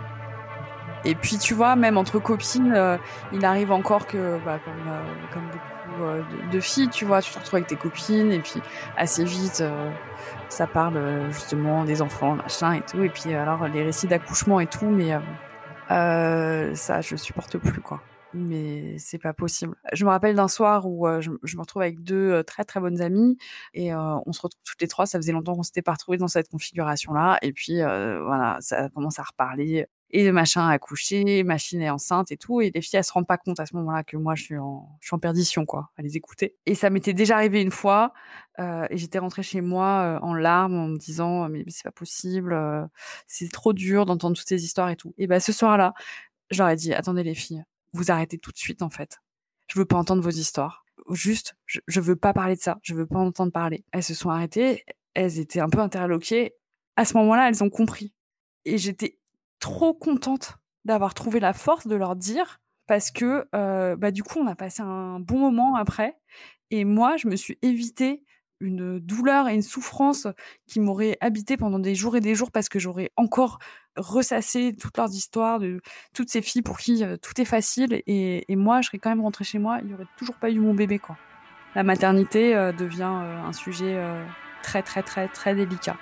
Et puis tu vois, même entre copines, euh, il arrive encore que, bah, comme, euh, comme beaucoup euh, de, de filles, tu vois, tu te retrouves avec tes copines et puis assez vite, euh, ça parle euh, justement des enfants, machin et tout. Et puis alors les récits d'accouchement et tout, mais euh, euh, ça, je supporte plus, quoi. Mais c'est pas possible. Je me rappelle d'un soir où euh, je, je me retrouve avec deux euh, très très bonnes amies et euh, on se retrouve toutes les trois. Ça faisait longtemps qu'on s'était pas retrouvés dans cette configuration-là. Et puis euh, voilà, ça commence à reparler. Et le machin a accouché, machine est enceinte et tout. Et les filles, elles se rendent pas compte à ce moment-là que moi, je suis en, je suis en perdition, quoi, à les écouter. Et ça m'était déjà arrivé une fois. Euh, et j'étais rentrée chez moi euh, en larmes en me disant, mais, mais c'est pas possible, euh, c'est trop dur d'entendre toutes ces histoires et tout. Et ben, ce soir-là, je leur ai dit, attendez les filles, vous arrêtez tout de suite, en fait. Je veux pas entendre vos histoires. Juste, je, je veux pas parler de ça. Je veux pas en entendre parler. Elles se sont arrêtées. Elles étaient un peu interloquées. À ce moment-là, elles ont compris. Et j'étais trop contente d'avoir trouvé la force de leur dire, parce que, euh, bah, du coup, on a passé un bon moment après. Et moi, je me suis évité une douleur et une souffrance qui m'auraient habité pendant des jours et des jours, parce que j'aurais encore ressassé toutes leurs histoires de toutes ces filles pour qui euh, tout est facile, et, et moi je serais quand même rentrée chez moi, il n'y aurait toujours pas eu mon bébé, quoi. La maternité euh, devient euh, un sujet euh, très très très très délicat.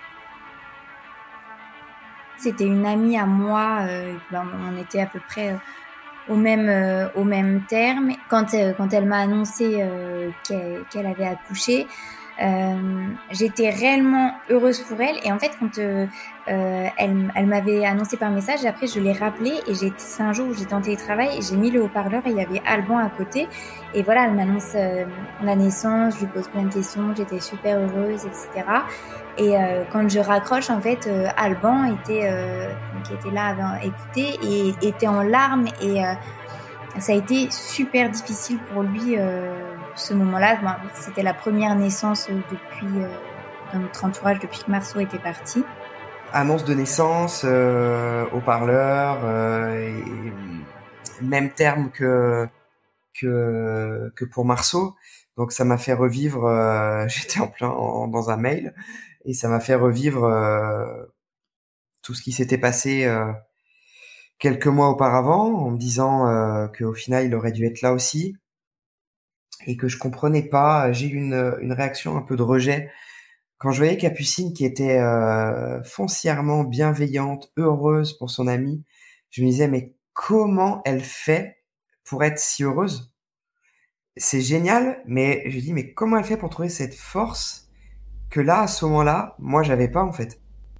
C'était une amie à moi, euh, ben, on était à peu près euh, au même euh, au même terme. Quand euh, quand elle m'a annoncé euh, qu'elle, qu'elle avait accouché, euh, j'étais réellement heureuse pour elle. Et en fait, quand euh, euh, elle elle m'avait annoncé par message, après je l'ai rappelé, et j'ai c'est un jour où j'étais en télétravail et j'ai mis le haut-parleur et il y avait Alban à côté. Et voilà, elle m'annonce euh, la naissance, je lui pose plein de questions, j'étais super heureuse, et cetera. Et euh, quand je raccroche, en fait, euh, Alban était, euh, qui était là, avait écouté et était en larmes. Et euh, ça a été super difficile pour lui, euh, ce moment-là. Bon, c'était la première naissance depuis, euh, dans notre entourage depuis que Marceau était parti. Annonce de naissance, euh, haut-parleur, euh, et même terme que, que, que pour Marceau. Donc ça m'a fait revivre, euh, j'étais en plein en, dans un mail. Et ça m'a fait revivre euh, tout ce qui s'était passé euh, quelques mois auparavant, en me disant euh, qu'au final, il aurait dû être là aussi, et que je comprenais pas. J'ai eu une, une réaction un peu de rejet quand je voyais Capucine, qui était euh, foncièrement bienveillante, heureuse pour son amie. Je me disais, mais comment elle fait pour être si heureuse ? C'est génial, mais je dis, mais comment elle fait pour trouver cette force que là, à ce moment-là, moi, j'avais pas, en fait.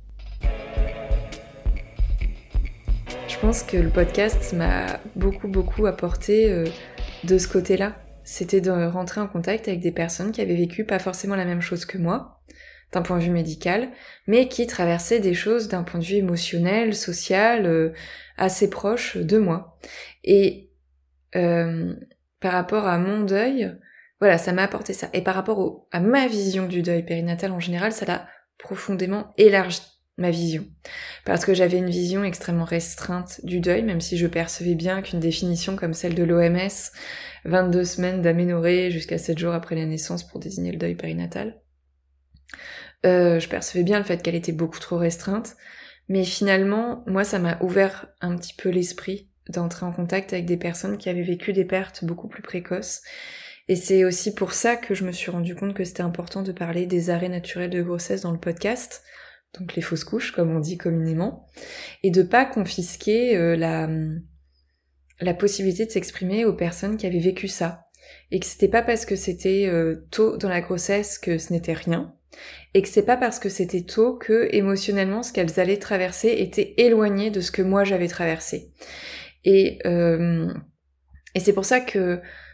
Je pense que le podcast m'a beaucoup, beaucoup apporté euh, de ce côté-là. C'était de rentrer en contact avec des personnes qui avaient vécu pas forcément la même chose que moi, d'un point de vue médical, mais qui traversaient des choses d'un point de vue émotionnel, social, euh, assez proche de moi. Et euh, par rapport à mon deuil, voilà, ça m'a apporté ça. Et par rapport au, à ma vision du deuil périnatal en général, ça l'a profondément élargi, ma vision. Parce que j'avais une vision extrêmement restreinte du deuil, même si je percevais bien qu'une définition comme celle de l'O M S, vingt-deux semaines d'aménorrhée jusqu'à sept jours après la naissance pour désigner le deuil périnatal, euh, je percevais bien le fait qu'elle était beaucoup trop restreinte. Mais finalement, moi, ça m'a ouvert un petit peu l'esprit d'entrer en contact avec des personnes qui avaient vécu des pertes beaucoup plus précoces. Et c'est aussi pour ça que je me suis rendu compte que c'était important de parler des arrêts naturels de grossesse dans le podcast, donc les fausses couches, comme on dit communément, et de pas confisquer euh, la, la possibilité de s'exprimer aux personnes qui avaient vécu ça. Et que c'était pas parce que c'était euh, tôt dans la grossesse que ce n'était rien, et que c'est pas parce que c'était tôt que émotionnellement ce qu'elles allaient traverser était éloigné de ce que moi j'avais traversé. Et, euh, et c'est pour ça que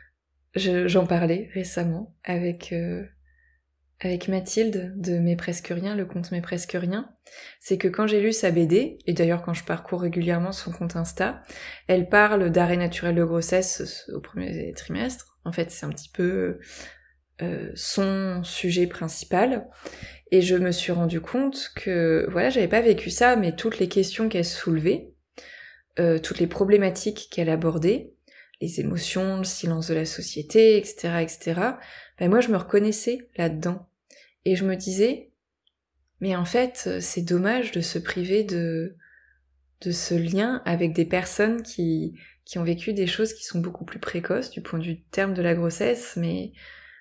je, j'en parlais récemment avec, euh, avec Mathilde de Mes Presque Rien, le compte Mes Presque Rien. C'est que quand j'ai lu sa B D, et d'ailleurs quand je parcours régulièrement son compte Insta, elle parle d'arrêt naturel de grossesse au premier trimestre. En fait, c'est un petit peu euh, son sujet principal. Et je me suis rendu compte que, voilà, j'avais pas vécu ça, mais toutes les questions qu'elle soulevait, euh, toutes les problématiques qu'elle abordait, les émotions, le silence de la société, et cetera, et cetera, ben moi je me reconnaissais là-dedans. Et je me disais, mais en fait, c'est dommage de se priver de, de ce lien avec des personnes qui, qui ont vécu des choses qui sont beaucoup plus précoces du point de vue du terme de la grossesse, mais,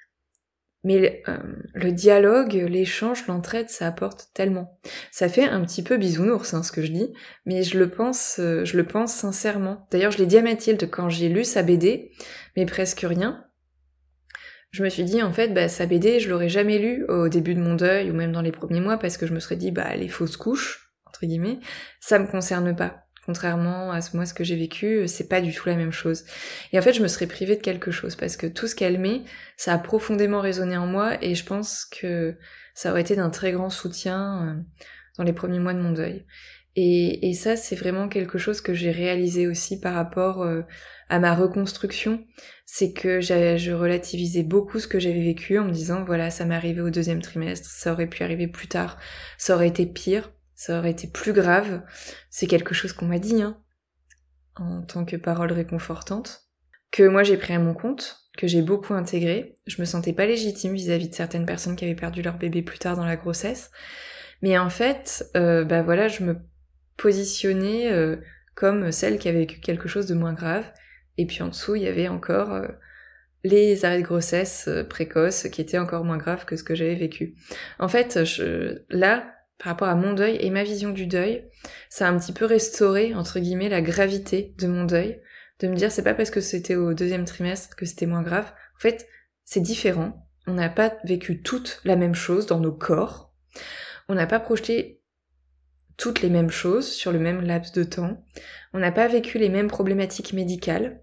mais euh, le dialogue, l'échange, l'entraide, ça apporte tellement. Ça fait un petit peu bisounours, hein, ce que je dis, mais je le pense, euh, je le pense sincèrement. D'ailleurs, je l'ai dit à Mathilde quand j'ai lu sa B D, mais presque rien. Je me suis dit, en fait, bah, sa B D, je l'aurais jamais lu au début de mon deuil, ou même dans les premiers mois, parce que je me serais dit, bah, les fausses couches, entre guillemets, ça me concerne pas. Contrairement à ce, moi, ce que j'ai vécu, c'est pas du tout la même chose. Et en fait, je me serais privée de quelque chose, parce que tout ce qu'elle met, ça a profondément résonné en moi, et je pense que ça aurait été d'un très grand soutien dans les premiers mois de mon deuil. Et, et ça, c'est vraiment quelque chose que j'ai réalisé aussi par rapport euh, à ma reconstruction. C'est que je relativisais beaucoup ce que j'avais vécu en me disant, voilà, ça m'est arrivé au deuxième trimestre, ça aurait pu arriver plus tard, ça aurait été pire, ça aurait été plus grave. C'est quelque chose qu'on m'a dit, hein, en tant que parole réconfortante, que moi j'ai pris à mon compte, que j'ai beaucoup intégré. Je me sentais pas légitime vis-à-vis de certaines personnes qui avaient perdu leur bébé plus tard dans la grossesse. Mais en fait, euh, bah voilà, je me positionnais euh, comme celle qui avait vécu quelque chose de moins grave. Et puis en dessous, il y avait encore euh, les arrêts de grossesse euh, précoces qui étaient encore moins graves que ce que j'avais vécu. En fait, je, là, par rapport à mon deuil et ma vision du deuil, ça a un petit peu restauré, entre guillemets, la gravité de mon deuil, de me dire c'est pas parce que c'était au deuxième trimestre que c'était moins grave. En fait, c'est différent. On n'a pas vécu toute la même chose dans nos corps. On n'a pas projeté toutes les mêmes choses sur le même laps de temps. On n'a pas vécu les mêmes problématiques médicales,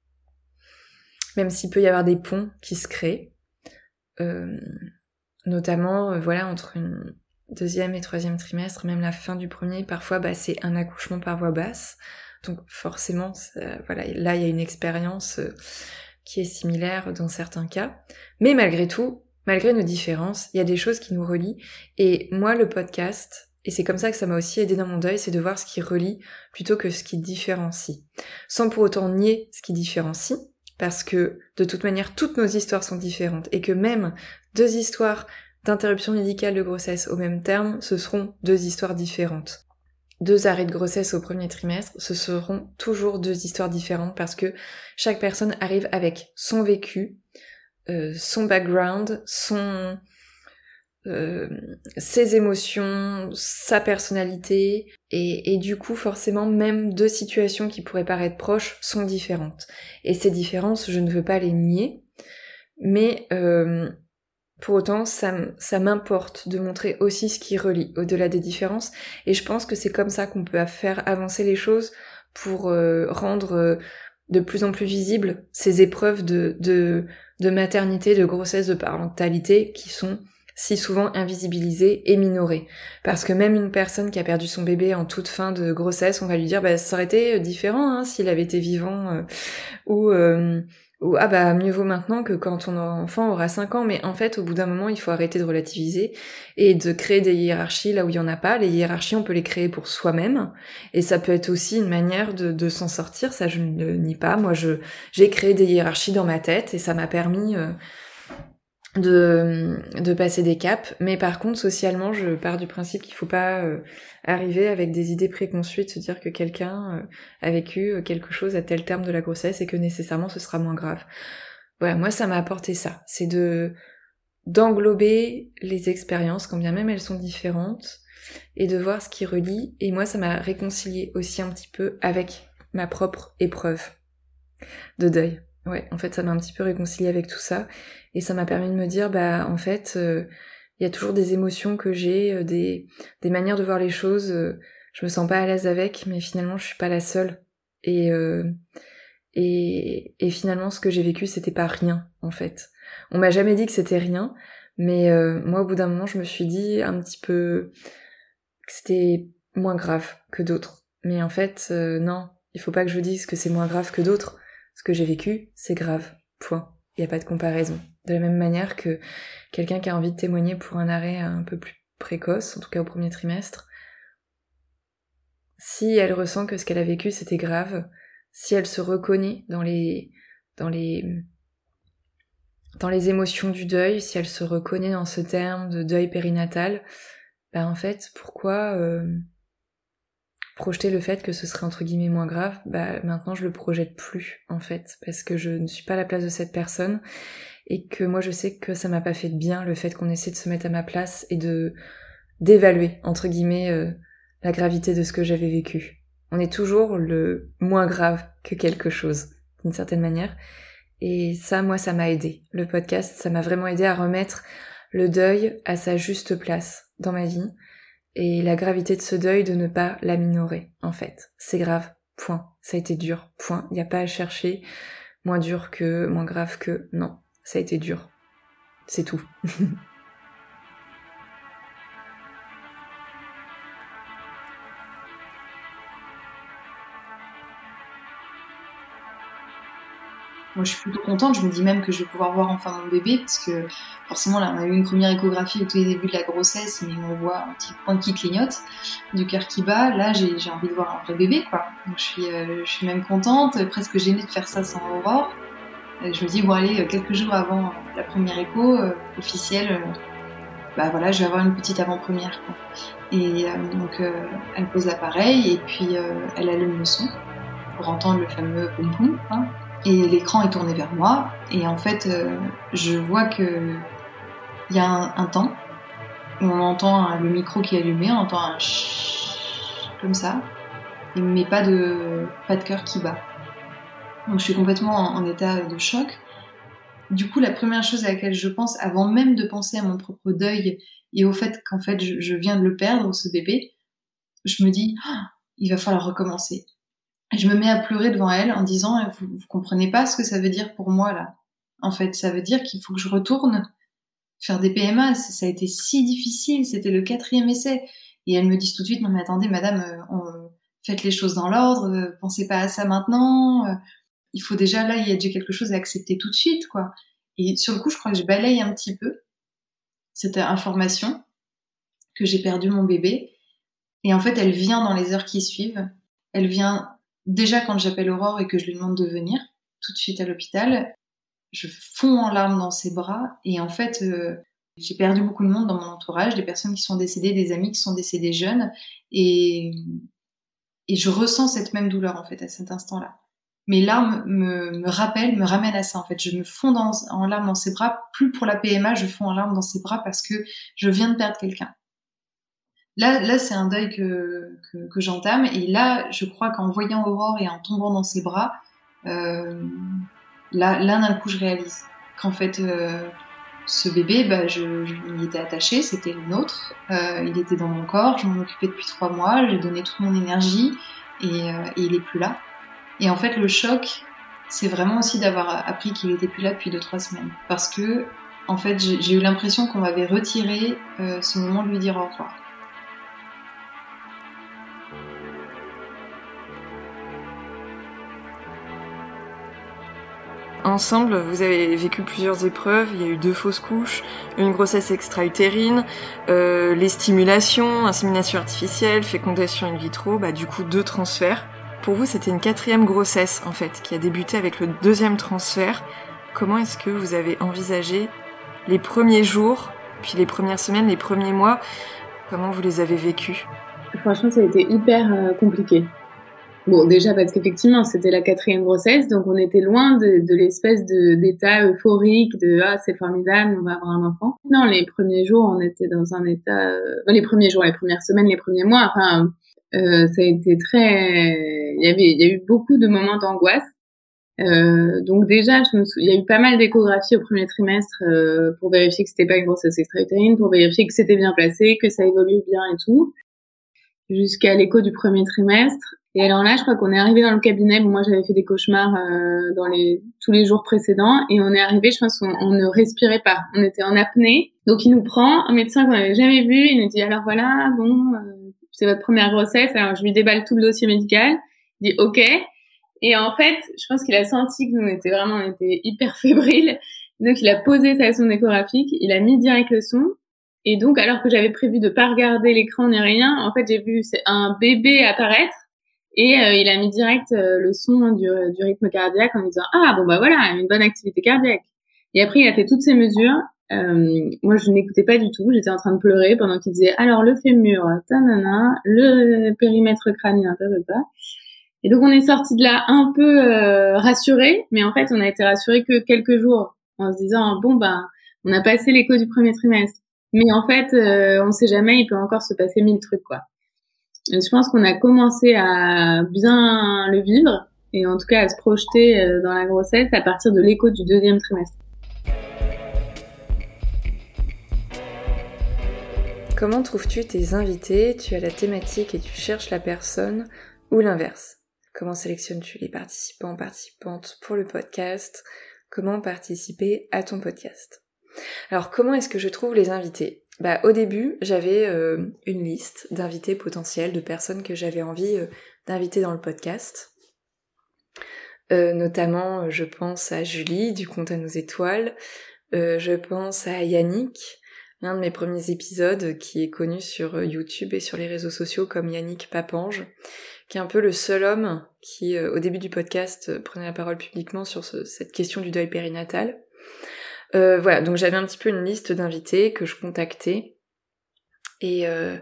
même s'il peut y avoir des ponts qui se créent, euh, notamment euh, voilà entre une deuxième et troisième trimestre, même la fin du premier, parfois bah, c'est un accouchement par voie basse, donc forcément ça, voilà, là il y a une expérience euh, qui est similaire dans certains cas, mais malgré tout, malgré nos différences, il y a des choses qui nous relient, et moi le podcast, et c'est comme ça que ça m'a aussi aidé dans mon deuil, c'est de voir ce qui relie plutôt que ce qui différencie, sans pour autant nier ce qui différencie, parce que de toute manière toutes nos histoires sont différentes, et que même deux histoires d'interruption médicale de grossesse au même terme, ce seront deux histoires différentes. Deux arrêts de grossesse au premier trimestre, ce seront toujours deux histoires différentes parce que chaque personne arrive avec son vécu, euh, son background, son, euh, ses émotions, sa personnalité, et, et du coup forcément même deux situations qui pourraient paraître proches sont différentes. Et ces différences, je ne veux pas les nier, mais euh, pour autant, ça, ça m'importe de montrer aussi ce qui relie au-delà des différences, et je pense que c'est comme ça qu'on peut faire avancer les choses pour euh, rendre euh, de plus en plus visibles ces épreuves de, de, de maternité, de grossesse, de parentalité qui sont si souvent invisibilisées et minorées. Parce que même une personne qui a perdu son bébé en toute fin de grossesse, on va lui dire bah ça aurait été différent hein, s'il avait été vivant, euh, ou... Euh, ou ah bah mieux vaut maintenant que quand ton enfant aura cinq ans, mais en fait au bout d'un moment il faut arrêter de relativiser et de créer des hiérarchies là où il y en a pas. Les hiérarchies on peut les créer pour soi-même, et ça peut être aussi une manière de, de s'en sortir, ça je ne le nie pas. Moi je j'ai créé des hiérarchies dans ma tête et ça m'a permis euh, de, de passer des caps, mais par contre socialement je pars du principe qu'il faut pas euh, arriver avec des idées préconçues de se dire que quelqu'un euh, a vécu quelque chose à tel terme de la grossesse et que nécessairement ce sera moins grave. Voilà, moi ça m'a apporté ça, c'est de d'englober les expériences quand bien même elles sont différentes et de voir ce qui relie, et moi ça m'a réconcilié aussi un petit peu avec ma propre épreuve de deuil. Ouais, en fait ça m'a un petit peu réconcilié avec tout ça, et ça m'a permis de me dire bah en fait euh, il y a toujours des émotions que j'ai, euh, des, des manières de voir les choses, euh, je me sens pas à l'aise avec, mais finalement je suis pas la seule, et, euh, Et, et finalement, ce que j'ai vécu, c'était pas rien, en fait. On m'a jamais dit que c'était rien, mais euh, moi, au bout d'un moment, je me suis dit un petit peu que c'était moins grave que d'autres. Mais en fait, euh, non, il faut pas que je vous dise que c'est moins grave que d'autres. Ce que j'ai vécu, c'est grave. Point. Il n'y a pas de comparaison. De la même manière que quelqu'un qui a envie de témoigner pour un arrêt un peu plus précoce, en tout cas au premier trimestre, si elle ressent que ce qu'elle a vécu c'était grave, si elle se reconnaît dans les dans les dans les émotions du deuil, si elle se reconnaît dans ce terme de deuil périnatal, bah en fait pourquoi euh, projeter le fait que ce serait entre guillemets moins grave? Bah maintenant je le projette plus en fait, parce que je ne suis pas à la place de cette personne et que moi je sais que ça m'a pas fait de bien le fait qu'on essaie de se mettre à ma place et de d'évaluer entre guillemets euh, la gravité de ce que j'avais vécu. On est toujours le moins grave que quelque chose, d'une certaine manière. Et ça, moi, ça m'a aidé. Le podcast, ça m'a vraiment aidé à remettre le deuil à sa juste place dans ma vie. Et la gravité de ce deuil, de ne pas la minorer, en fait. C'est grave, point. Ça a été dur, point. Il n'y a pas à chercher moins dur que, moins grave que, non. Ça a été dur. C'est tout. Moi, je suis plutôt contente. Je me dis même que je vais pouvoir voir enfin mon bébé, parce que forcément, là, on a eu une première échographie au tout début de la grossesse, mais on voit un petit point qui clignote, du cœur qui bat. Là, j'ai, j'ai envie de voir un vrai bébé, quoi. Donc, je suis, euh, je suis même contente, presque gênée de faire ça sans Aurore. Et je me dis, bon, allez, quelques jours avant la première écho euh, officielle, euh, bah voilà, je vais avoir une petite avant-première, quoi. Et euh, donc, euh, elle pose l'appareil, et puis euh, elle allume le son pour entendre le fameux poum-poum, hein. Et l'écran est tourné vers moi, et en fait, euh, je vois que il y a un, un temps où on entend un, le micro qui est allumé, on entend un chut comme ça, mais pas de pas de cœur qui bat. Donc je suis complètement en, en état de choc. Du coup, la première chose à laquelle je pense, avant même de penser à mon propre deuil et au fait qu'en fait je, je viens de le perdre, ce bébé, je me dis, oh, il va falloir recommencer. Je me mets à pleurer devant elle en disant, vous, vous comprenez pas ce que ça veut dire pour moi là. En fait, ça veut dire qu'il faut que je retourne faire des P M A. Ça a été si difficile, c'était le quatrième essai. Et elles me disent tout de suite, non mais attendez madame, euh, on, faites les choses dans l'ordre, euh, pensez pas à ça maintenant. Euh, il faut déjà, là, il y a déjà quelque chose à accepter tout de suite, quoi. Et sur le coup, je crois que je balaye un petit peu cette information que j'ai perdu mon bébé. Et en fait, elle vient dans les heures qui suivent. Elle vient... Déjà, quand j'appelle Aurore et que je lui demande de venir tout de suite à l'hôpital, je fonds en larmes dans ses bras. Et en fait, euh, j'ai perdu beaucoup de monde dans mon entourage, des personnes qui sont décédées, des amis qui sont décédés jeunes. Et, et je ressens cette même douleur, en fait, à cet instant-là. Mes larmes me, me rappellent, me ramènent à ça, en fait. Je me fonds dans, en larmes dans ses bras. Plus pour la P M A, je fonds en larmes dans ses bras parce que je viens de perdre quelqu'un. Là, là, c'est un deuil que, que, que j'entame. Et là, je crois qu'en voyant Aurore et en tombant dans ses bras, euh, là, là, d'un coup, je réalise qu'en fait, euh, ce bébé, bah, je, je il était attaché, c'était le nôtre. Euh, il était dans mon corps, je m'en occupais depuis trois mois, j'ai donné toute mon énergie et, euh, et il est plus là. Et en fait, le choc, c'est vraiment aussi d'avoir appris qu'il était plus là depuis deux, trois semaines. Parce que, en fait, j'ai, j'ai eu l'impression qu'on m'avait retiré euh, ce moment de lui dire au revoir. Ensemble, vous avez vécu plusieurs épreuves. Il y a eu deux fausses couches, une grossesse extra-utérine, euh, les stimulations, insémination artificielle, fécondation in vitro, bah du coup deux transferts. Pour vous, c'était une quatrième grossesse en fait, qui a débuté avec le deuxième transfert. Comment est-ce que vous avez envisagé les premiers jours, puis les premières semaines, les premiers mois? Comment vous les avez vécus? Franchement, ça a été hyper euh, compliqué. Bon, déjà parce qu'effectivement, c'était la quatrième grossesse, donc on était loin de, de l'espèce de, d'état euphorique de « Ah, c'est formidable, on va avoir un enfant ». Non, les premiers jours, on était dans un état... Euh, les premiers jours, les premières semaines, les premiers mois, enfin, euh, ça a été très... Il y avait, il y a eu beaucoup de moments d'angoisse. Euh, donc déjà, je me sou... il y a eu pas mal d'échographies au premier trimestre euh, pour vérifier que c'était pas une grossesse extra-utérine, pour vérifier que c'était bien placé, que ça évoluait bien et tout. jusqu'à l'écho du premier trimestre. Et alors là, je crois qu'on est arrivé dans le cabinet. Bon, moi, j'avais fait des cauchemars euh, dans les tous les jours précédents, et on est arrivé. Je pense qu'on on ne respirait pas. On était en apnée. Donc, il nous prend un médecin qu'on n'avait jamais vu. Il nous dit alors voilà, bon, euh, c'est votre première grossesse. Alors, je lui déballe tout le dossier médical. Il dit ok. Et en fait, je pense qu'il a senti que nous, on était vraiment, on était hyper fébriles. Donc, il a posé sa sonde échographique. Il a mis direct le son. Et donc, alors que j'avais prévu de pas regarder l'écran ni rien, en fait, j'ai vu un bébé apparaître et euh, il a mis direct euh, le son du, du rythme cardiaque en disant « Ah, bon bah voilà, une bonne activité cardiaque ». Et après, il a fait toutes ces mesures. Euh, moi, je n'écoutais pas du tout. J'étais en train de pleurer pendant qu'il disait « Alors, le fémur, tanana, le périmètre crânien, ta, ta, ta ». Et donc, on est sorti de là un peu euh, rassurés, mais en fait, on a été rassurés que quelques jours en se disant « Bon, ben, on a passé l'écho du premier trimestre ». Mais en fait, euh, on sait jamais, il peut encore se passer mille trucs, quoi. Et je pense qu'on a commencé à bien le vivre, et en tout cas à se projeter dans la grossesse à partir de l'écho du deuxième trimestre. Comment trouves-tu tes invités? Tu as la thématique et tu cherches la personne, ou l'inverse? Comment sélectionnes-tu les participants, participantes pour le podcast? Comment participer à ton podcast? Alors, comment est-ce que je trouve les invités? Bah, au début, j'avais euh, une liste d'invités potentiels, de personnes que j'avais envie euh, d'inviter dans le podcast. Euh, notamment, je pense à Julie, du Conte à nos étoiles. Euh, je pense à Yannick, l'un de mes premiers épisodes, qui est connu sur YouTube et sur les réseaux sociaux comme Yannick Papange, qui est un peu le seul homme qui, euh, au début du podcast, euh, prenait la parole publiquement sur ce, cette question du deuil périnatal. Euh, voilà, donc j'avais un petit peu une liste d'invités que je contactais, et, euh,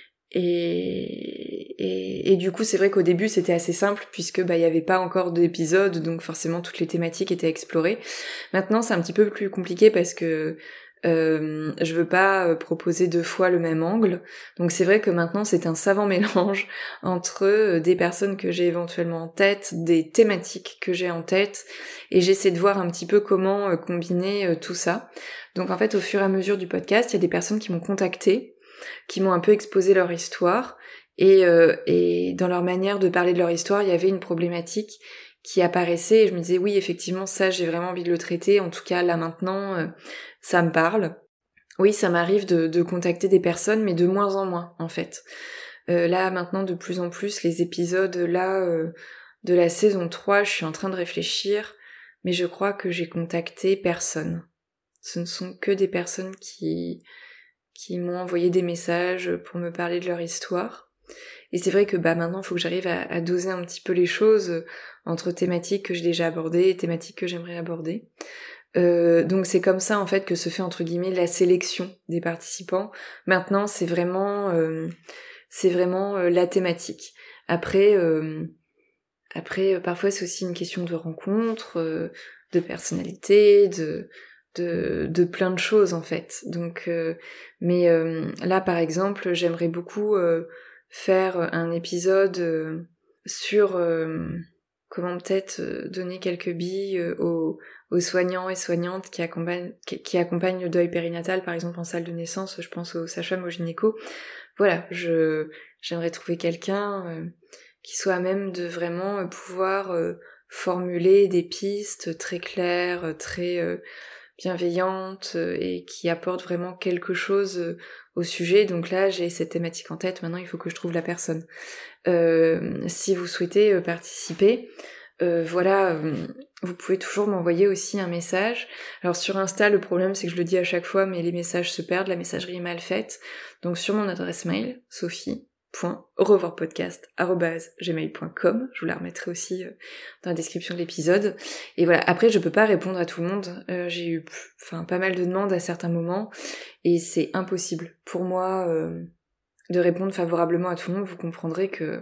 et, et, et du coup c'est vrai qu'au début c'était assez simple puisque bah il y avait pas encore d'épisode, donc forcément toutes les thématiques étaient explorées. Maintenant c'est un petit peu plus compliqué parce que Euh, je veux pas proposer deux fois le même angle, donc c'est vrai que maintenant c'est un savant mélange entre des personnes que j'ai éventuellement en tête, des thématiques que j'ai en tête, et j'essaie de voir un petit peu comment combiner tout ça. Donc en fait au fur et à mesure du podcast, il y a des personnes qui m'ont contacté, qui m'ont un peu exposé leur histoire, et, euh, et dans leur manière de parler de leur histoire, il y avait une problématique qui apparaissait, et je me disais oui effectivement ça j'ai vraiment envie de le traiter, en tout cas là maintenant euh, ça me parle. Oui, ça m'arrive de, de contacter des personnes, mais de moins en moins en fait. Euh, là maintenant de plus en plus, les épisodes là euh, de la saison trois, je suis en train de réfléchir, mais je crois que j'ai contacté personne. Ce ne sont que des personnes qui, qui m'ont envoyé des messages pour me parler de leur histoire. Et c'est vrai que bah maintenant il faut que j'arrive à, à doser un petit peu les choses entre thématiques que j'ai déjà abordées et thématiques que j'aimerais aborder. Euh, donc c'est comme ça en fait que se fait entre guillemets la sélection des participants. Maintenant c'est vraiment euh, c'est vraiment euh, la thématique. Après euh, après euh, parfois c'est aussi une question de rencontre, euh, de personnalité, de de de plein de choses en fait. Donc euh, mais euh, là par exemple j'aimerais beaucoup euh, faire un épisode euh, sur euh, comment peut-être euh, donner quelques billes euh, aux, aux soignants et soignantes qui accompagnent, qui, qui accompagnent le deuil périnatal, par exemple en salle de naissance, je pense aux sages-femmes, aux gynécos. Voilà, je j'aimerais trouver quelqu'un euh, qui soit à même de vraiment euh, pouvoir euh, formuler des pistes très claires, très euh, bienveillantes euh, et qui apporte vraiment quelque chose euh, au sujet. Donc là, j'ai cette thématique en tête, maintenant il faut que je trouve la personne. Euh, si vous souhaitez euh, participer, euh, voilà, euh, vous pouvez toujours m'envoyer aussi un message. Alors sur Insta, le problème c'est que je le dis à chaque fois, mais les messages se perdent, la messagerie est mal faite. Donc sur mon adresse mail, sophie point au revoir podcast arobase gmail point com, je vous la remettrai aussi euh, dans la description de l'épisode. Et voilà, après je peux pas répondre à tout le monde, euh, j'ai eu enfin pas mal de demandes à certains moments, et c'est impossible pour moi euh, de répondre favorablement à tout le monde. Vous comprendrez que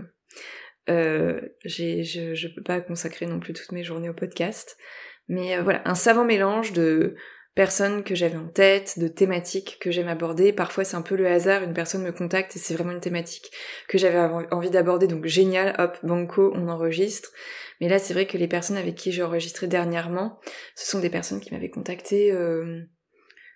euh, j'ai, je, je peux pas consacrer non plus toutes mes journées au podcast, mais euh, voilà, un savant mélange de personnes que j'avais en tête, de thématiques que j'aime aborder. Parfois c'est un peu le hasard, une personne me contacte et c'est vraiment une thématique que j'avais envie d'aborder, donc génial, hop, banco, on enregistre. Mais là c'est vrai que les personnes avec qui j'ai enregistré dernièrement, ce sont des personnes qui m'avaient contacté euh,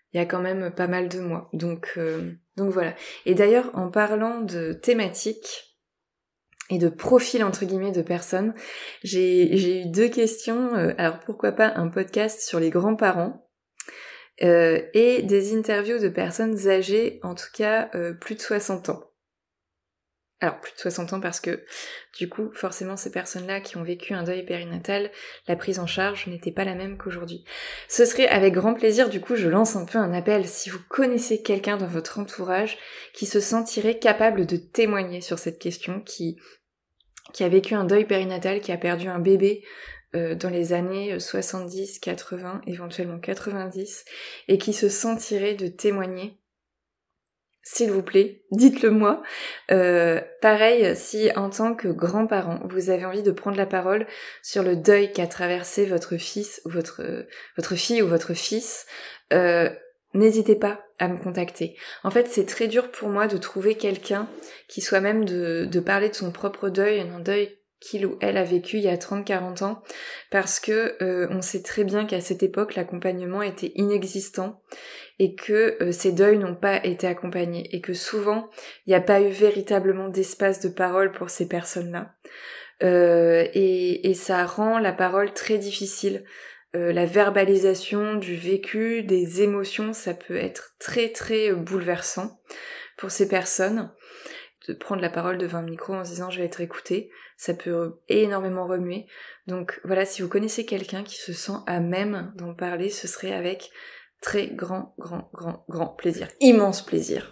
il y a quand même pas mal de mois. Donc, euh, donc voilà. Et d'ailleurs, en parlant de thématiques et de profils entre guillemets de personnes, j'ai, j'ai eu deux questions. Euh, alors pourquoi pas un podcast sur les grands-parents euh, et des interviews de personnes âgées, en tout cas euh, plus de soixante ans. Alors plus de soixante ans parce que du coup forcément ces personnes-là qui ont vécu un deuil périnatal, la prise en charge n'était pas la même qu'aujourd'hui. Ce serait avec grand plaisir, du coup je lance un peu un appel si vous connaissez quelqu'un dans votre entourage qui se sentirait capable de témoigner sur cette question, qui, qui a vécu un deuil périnatal, qui a perdu un bébé euh, dans les années soixante-dix, quatre-vingts, éventuellement quatre-vingt-dix, et qui se sentirait de témoigner. S'il vous plaît, dites-le moi. Euh, pareil, si en tant que grand-parent, vous avez envie de prendre la parole sur le deuil qu'a traversé votre fils ou votre, euh, votre fille ou votre fils, euh, n'hésitez pas à me contacter. En fait, c'est très dur pour moi de trouver quelqu'un qui soit même de, de parler de son propre deuil, un deuil qu'il ou elle a vécu il y a trente à quarante ans, parce que euh, on sait très bien qu'à cette époque, l'accompagnement était inexistant et que euh, ces deuils n'ont pas été accompagnés et que souvent, il n'y a pas eu véritablement d'espace de parole pour ces personnes-là. Euh, et, et ça rend la parole très difficile. Euh, la verbalisation du vécu, des émotions, ça peut être très très bouleversant pour ces personnes. De prendre la parole devant un micro en se disant je vais être écoutée, ça peut énormément remuer. Donc voilà, si vous connaissez quelqu'un qui se sent à même d'en parler, ce serait avec très grand, grand, grand, grand plaisir. Immense plaisir.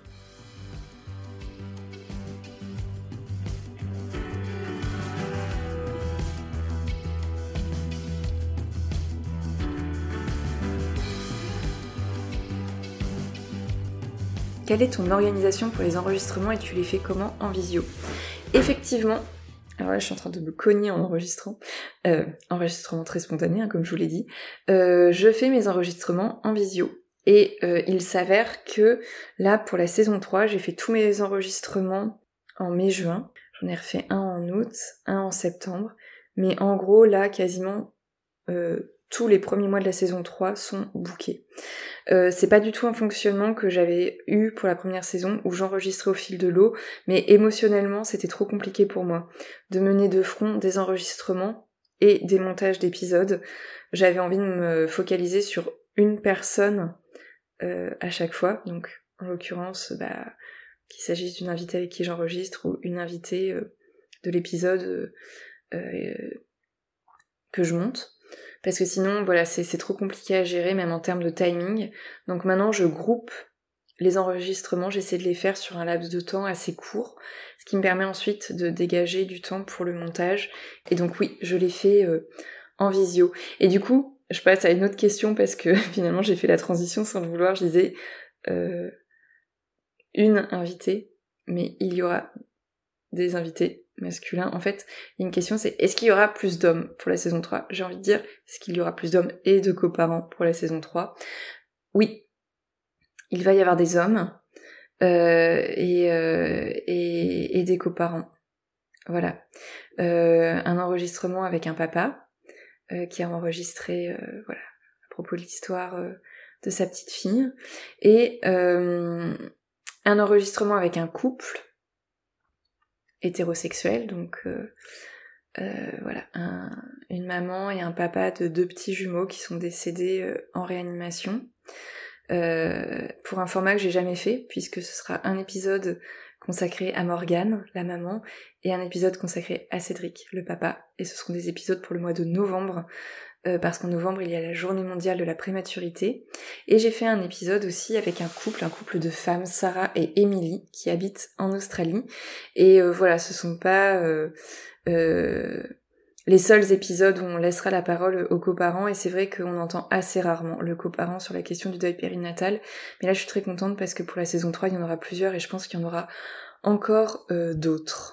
Quelle est ton organisation pour les enregistrements et tu les fais comment en visio ? Effectivement, alors là je suis en train de me cogner en enregistrant, euh, enregistrement très spontané hein, comme je vous l'ai dit, euh, je fais mes enregistrements en visio. Et euh, il s'avère que là pour la saison trois, j'ai fait tous mes enregistrements en mai-juin, j'en ai refait un en août, un en septembre, mais en gros là quasiment euh, tous les premiers mois de la saison trois sont bookés. Euh, c'est pas du tout un fonctionnement que j'avais eu pour la première saison où j'enregistrais au fil de l'eau, mais émotionnellement c'était trop compliqué pour moi de mener de front des enregistrements et des montages d'épisodes. J'avais envie de me focaliser sur une personne euh, à chaque fois, donc en l'occurrence bah, qu'il s'agisse d'une invitée avec qui j'enregistre ou une invitée euh, de l'épisode euh, euh, que je monte. Parce que sinon, voilà, c'est, c'est trop compliqué à gérer, même en termes de timing. Donc maintenant, je groupe les enregistrements, j'essaie de les faire sur un laps de temps assez court, ce qui me permet ensuite de dégager du temps pour le montage. Et donc oui, je les fais euh, en visio. Et du coup, je passe à une autre question, parce que finalement, j'ai fait la transition sans le vouloir. Je disais euh, une invitée, mais il y aura des invités masculin. En fait, il y a une question, c'est est-ce qu'il y aura plus d'hommes pour la saison trois ? J'ai envie de dire, est-ce qu'il y aura plus d'hommes et de coparents pour la saison trois ? Oui, il va y avoir des hommes euh, et, euh, et, et des coparents. Voilà. Euh, un enregistrement avec un papa euh, qui a enregistré euh, voilà, à propos de l'histoire euh, de sa petite fille. Et euh, un enregistrement avec un couple hétérosexuel, donc euh, euh, voilà, un, une maman et un papa de deux petits jumeaux qui sont décédés euh, en réanimation, euh, pour un format que j'ai jamais fait, puisque ce sera un épisode consacré à Morgane, la maman, et un épisode consacré à Cédric, le papa, et ce seront des épisodes pour le mois de novembre, euh, parce qu'en novembre il y a la journée mondiale de la prématurité, et j'ai fait un épisode aussi avec un couple, un couple de femmes, Sarah et Emily, qui habitent en Australie, et euh, voilà, ce sont pas euh, euh, les seuls épisodes où on laissera la parole aux coparents, et c'est vrai qu'on entend assez rarement le coparent sur la question du deuil périnatal, mais là je suis très contente parce que pour la saison trois il y en aura plusieurs, et je pense qu'il y en aura encore euh, d'autres.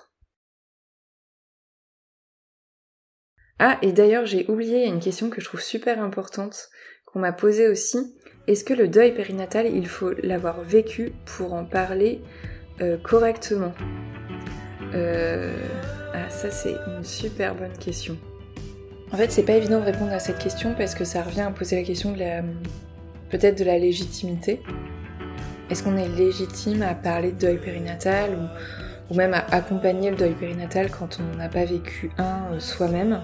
Ah, et d'ailleurs, j'ai oublié une question que je trouve super importante, qu'on m'a posée aussi. Est-ce que le deuil périnatal, il faut l'avoir vécu pour en parler euh, correctement ? euh... Ah, ça c'est une super bonne question. En fait, c'est pas évident de répondre à cette question parce que ça revient à poser la question de la peut-être de la légitimité. Est-ce qu'on est légitime à parler de deuil périnatal ou, ou même à accompagner le deuil périnatal quand on n'a pas vécu un euh, soi-même?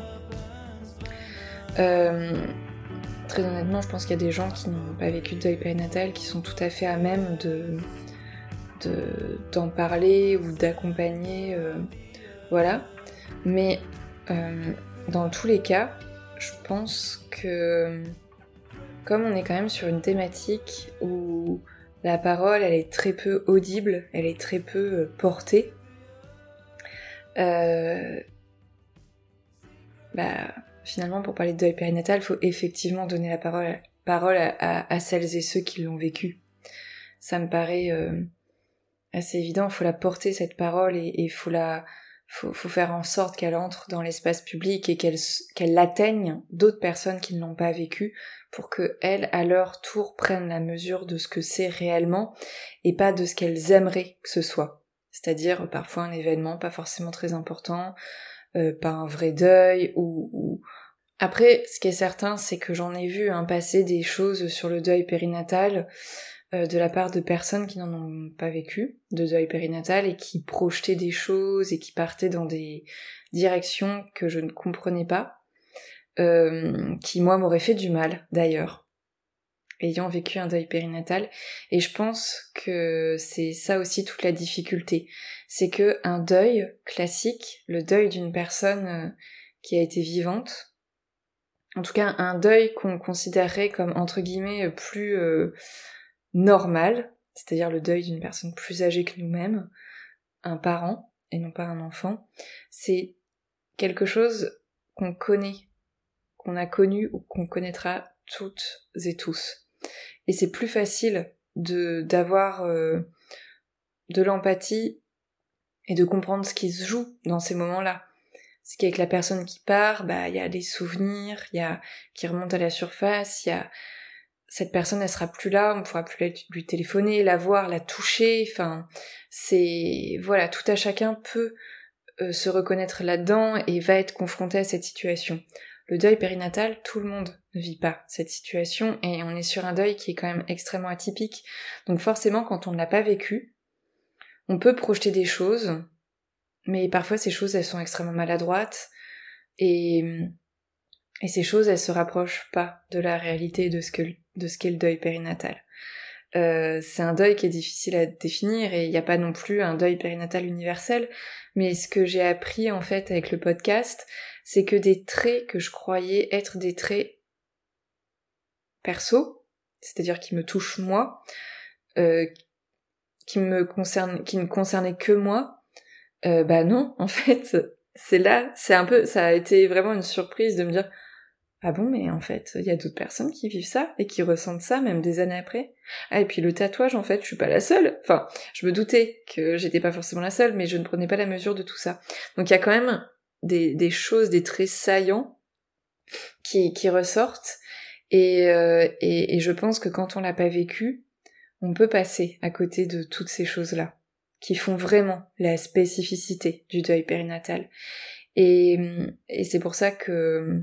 euh, Très honnêtement, je pense qu'il y a des gens qui n'ont pas vécu de deuil périnatal qui sont tout à fait à même de, de, d'en parler ou d'accompagner, euh, voilà. Mais euh, dans tous les cas, je pense que comme on est quand même sur une thématique où la parole, elle est très peu audible, elle est très peu portée, euh, bah, finalement, pour parler de deuil périnatal, il faut effectivement donner la parole, parole à, à, à celles et ceux qui l'ont vécu. Ça me paraît euh, assez évident, il faut la porter, cette parole, et il faut, la, faut, faut faire en sorte qu'elle entre dans l'espace public et qu'elle, qu'elle atteigne d'autres personnes qui ne l'ont pas vécu, pour qu'elles, à leur tour, prennent la mesure de ce que c'est réellement, et pas de ce qu'elles aimeraient que ce soit. C'est-à-dire, parfois, un événement pas forcément très important, euh, pas un vrai deuil, ou... ou... Après, ce qui est certain, c'est que j'en ai vu hein, passer des choses sur le deuil périnatal euh, de la part de personnes qui n'en ont pas vécu de deuil périnatal et qui projetaient des choses et qui partaient dans des directions que je ne comprenais pas, euh, qui moi m'auraient fait du mal d'ailleurs, ayant vécu un deuil périnatal. Et je pense que c'est ça aussi toute la difficulté, c'est que un deuil classique, le deuil d'une personne euh, qui a été vivante, en tout cas un deuil qu'on considérerait comme entre guillemets plus euh, normal, c'est-à-dire le deuil d'une personne plus âgée que nous-mêmes, un parent et non pas un enfant, c'est quelque chose qu'on connaît, qu'on a connu ou qu'on connaîtra toutes et tous. Et c'est plus facile de d'avoir euh, de l'empathie et de comprendre ce qui se joue dans ces moments-là. C'est qu'avec la personne qui part, bah il y a des souvenirs, il y a qui remontent à la surface, il y a cette personne, elle sera plus là, on pourra plus lui téléphoner, la voir, la toucher, enfin c'est voilà, tout à chacun peut euh, se reconnaître là-dedans et va être confronté à cette situation. Le deuil périnatal, tout le monde ne vit pas cette situation et on est sur un deuil qui est quand même extrêmement atypique. Donc forcément, quand on ne l'a pas vécu, on peut projeter des choses, mais parfois ces choses elles sont extrêmement maladroites et, et ces choses elles se rapprochent pas de la réalité de ce, que, de ce qu'est le deuil périnatal. Euh, c'est un deuil qui est difficile à définir et il n'y a pas non plus un deuil périnatal universel, mais ce que j'ai appris en fait avec le podcast, c'est que des traits que je croyais être des traits perso, c'est-à-dire qui me touchent moi, euh, qui me concernent, qui ne concernaient que moi, Euh, bah non, en fait, c'est là, c'est un peu, ça a été vraiment une surprise de me dire ah bon, mais en fait, il y a d'autres personnes qui vivent ça et qui ressentent ça même des années après. Ah et puis le tatouage, en fait, je suis pas la seule. Enfin, je me doutais que j'étais pas forcément la seule, mais je ne prenais pas la mesure de tout ça. Donc il y a quand même des, des choses, des traits saillants qui, qui ressortent et, euh, et, et je pense que quand on l'a pas vécu, on peut passer à côté de toutes ces choses-là, qui font vraiment la spécificité du deuil périnatal. Et, et c'est pour ça que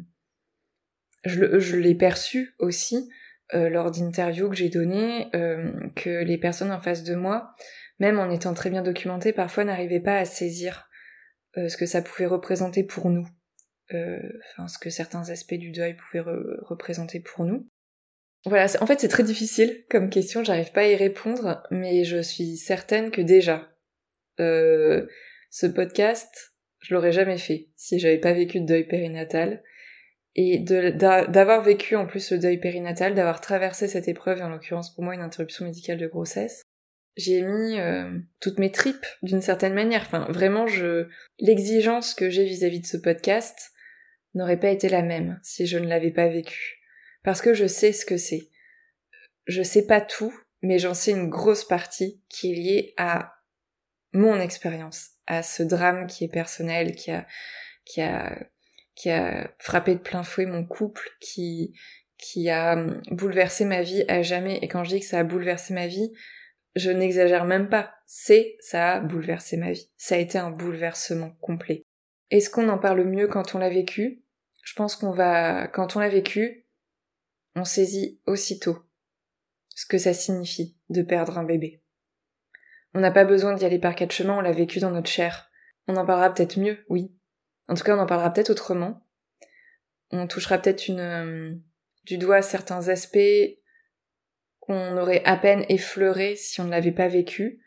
je, je l'ai perçu aussi euh, lors d'interviews que j'ai données, euh, que les personnes en face de moi, même en étant très bien documentées, parfois n'arrivaient pas à saisir euh, ce que ça pouvait représenter pour nous, euh, enfin ce que certains aspects du deuil pouvaient re- représenter pour nous. Voilà, en fait c'est très difficile comme question, j'arrive pas à y répondre, mais je suis certaine que déjà, euh, ce podcast, je l'aurais jamais fait si j'avais pas vécu de deuil périnatal, et de, d'avoir vécu en plus le deuil périnatal, d'avoir traversé cette épreuve, et en l'occurrence pour moi une interruption médicale de grossesse, j'ai mis euh, toutes mes tripes d'une certaine manière, enfin vraiment je, l'exigence que j'ai vis-à-vis de ce podcast n'aurait pas été la même si je ne l'avais pas vécu. Parce que je sais ce que c'est. Je sais pas tout, mais j'en sais une grosse partie qui est liée à mon expérience, à ce drame qui est personnel, qui a, qui a, qui a frappé de plein fouet mon couple, qui, qui a bouleversé ma vie à jamais. Et quand je dis que ça a bouleversé ma vie, je n'exagère même pas. C'est, ça a bouleversé ma vie. Ça a été un bouleversement complet. Est-ce qu'on en parle mieux quand on l'a vécu ? Je pense qu'on va, quand on l'a vécu, on saisit aussitôt ce que ça signifie de perdre un bébé. On n'a pas besoin d'y aller par quatre chemins, on l'a vécu dans notre chair. On en parlera peut-être mieux, oui. En tout cas, on en parlera peut-être autrement. On touchera peut-être une, euh, du doigt certains aspects qu'on aurait à peine effleurés si on ne l'avait pas vécu.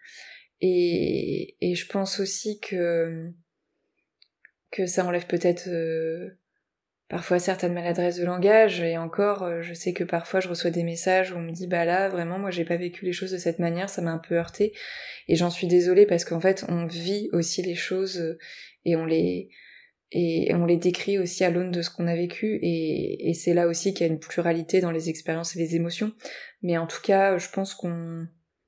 Et, et je pense aussi que, que ça enlève peut-être euh, parfois certaines maladresses de langage. Et encore, euh, je sais que parfois je reçois des messages où on me dit « Bah là, vraiment, moi j'ai pas vécu les choses de cette manière, ça m'a un peu heurté. » Et j'en suis désolée parce qu'en fait, on vit aussi les choses euh, et on les... Et on les décrit aussi à l'aune de ce qu'on a vécu, et, et c'est là aussi qu'il y a une pluralité dans les expériences et les émotions. Mais en tout cas, je pense qu'on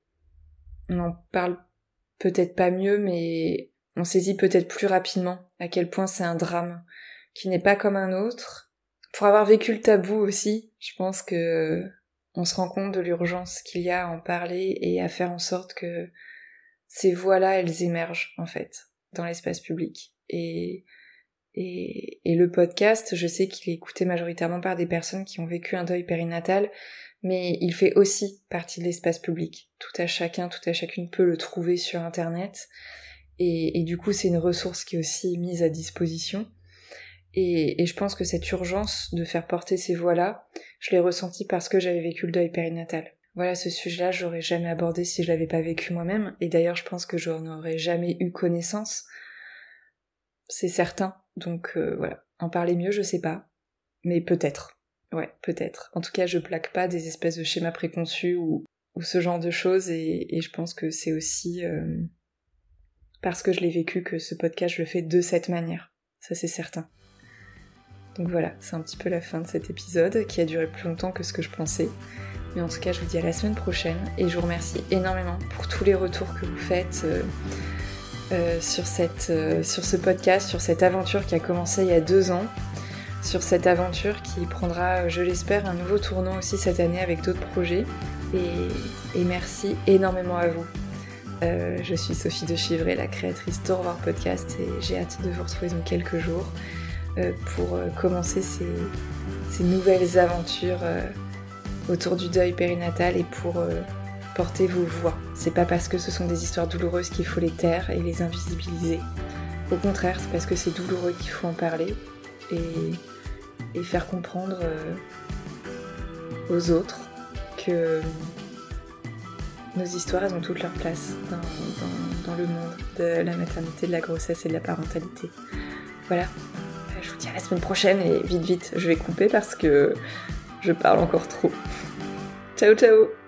on en parle peut-être pas mieux, mais on saisit peut-être plus rapidement à quel point c'est un drame qui n'est pas comme un autre. Pour avoir vécu le tabou aussi, je pense que on se rend compte de l'urgence qu'il y a à en parler et à faire en sorte que ces voix-là, elles émergent en fait dans l'espace public. Et Et, et le podcast, je sais qu'il est écouté majoritairement par des personnes qui ont vécu un deuil périnatal, mais il fait aussi partie de l'espace public. Tout à chacun, tout à chacune peut le trouver sur internet, et, et du coup c'est une ressource qui est aussi mise à disposition. Et, et je pense que cette urgence de faire porter ces voix-là, je l'ai ressentie parce que j'avais vécu le deuil périnatal. Voilà, ce sujet-là, j'aurais jamais abordé si je l'avais pas vécu moi-même, et d'ailleurs je pense que je n'en aurais jamais eu connaissance, c'est certain. Donc euh, voilà, en parler mieux, je sais pas, mais peut-être, ouais, peut-être. En tout cas, je plaque pas des espèces de schémas préconçus ou, ou ce genre de choses, et, et je pense que c'est aussi euh, parce que je l'ai vécu que ce podcast, je le fais de cette manière, ça c'est certain. Donc voilà, c'est un petit peu la fin de cet épisode, qui a duré plus longtemps que ce que je pensais, mais en tout cas, je vous dis à la semaine prochaine, et je vous remercie énormément pour tous les retours que vous faites, euh, Euh, sur, cette, euh, sur ce podcast, sur cette aventure qui a commencé il y a deux ans, sur cette aventure qui prendra, je l'espère, un nouveau tournant aussi cette année avec d'autres projets. Et, et merci énormément à vous. Euh, je suis Sophie de Chivray, la créatrice d'Au revoir podcast, et j'ai hâte de vous retrouver dans quelques jours euh, pour euh, commencer ces, ces nouvelles aventures euh, autour du deuil périnatal et pour... Euh, portez vos voix. C'est pas parce que ce sont des histoires douloureuses qu'il faut les taire et les invisibiliser. Au contraire, c'est parce que c'est douloureux qu'il faut en parler et, et faire comprendre euh, aux autres que nos histoires, elles ont toute leur place dans, dans, dans le monde de la maternité, de la grossesse et de la parentalité. Voilà. Je vous dis à la semaine prochaine et vite vite, je vais couper parce que je parle encore trop. Ciao ciao!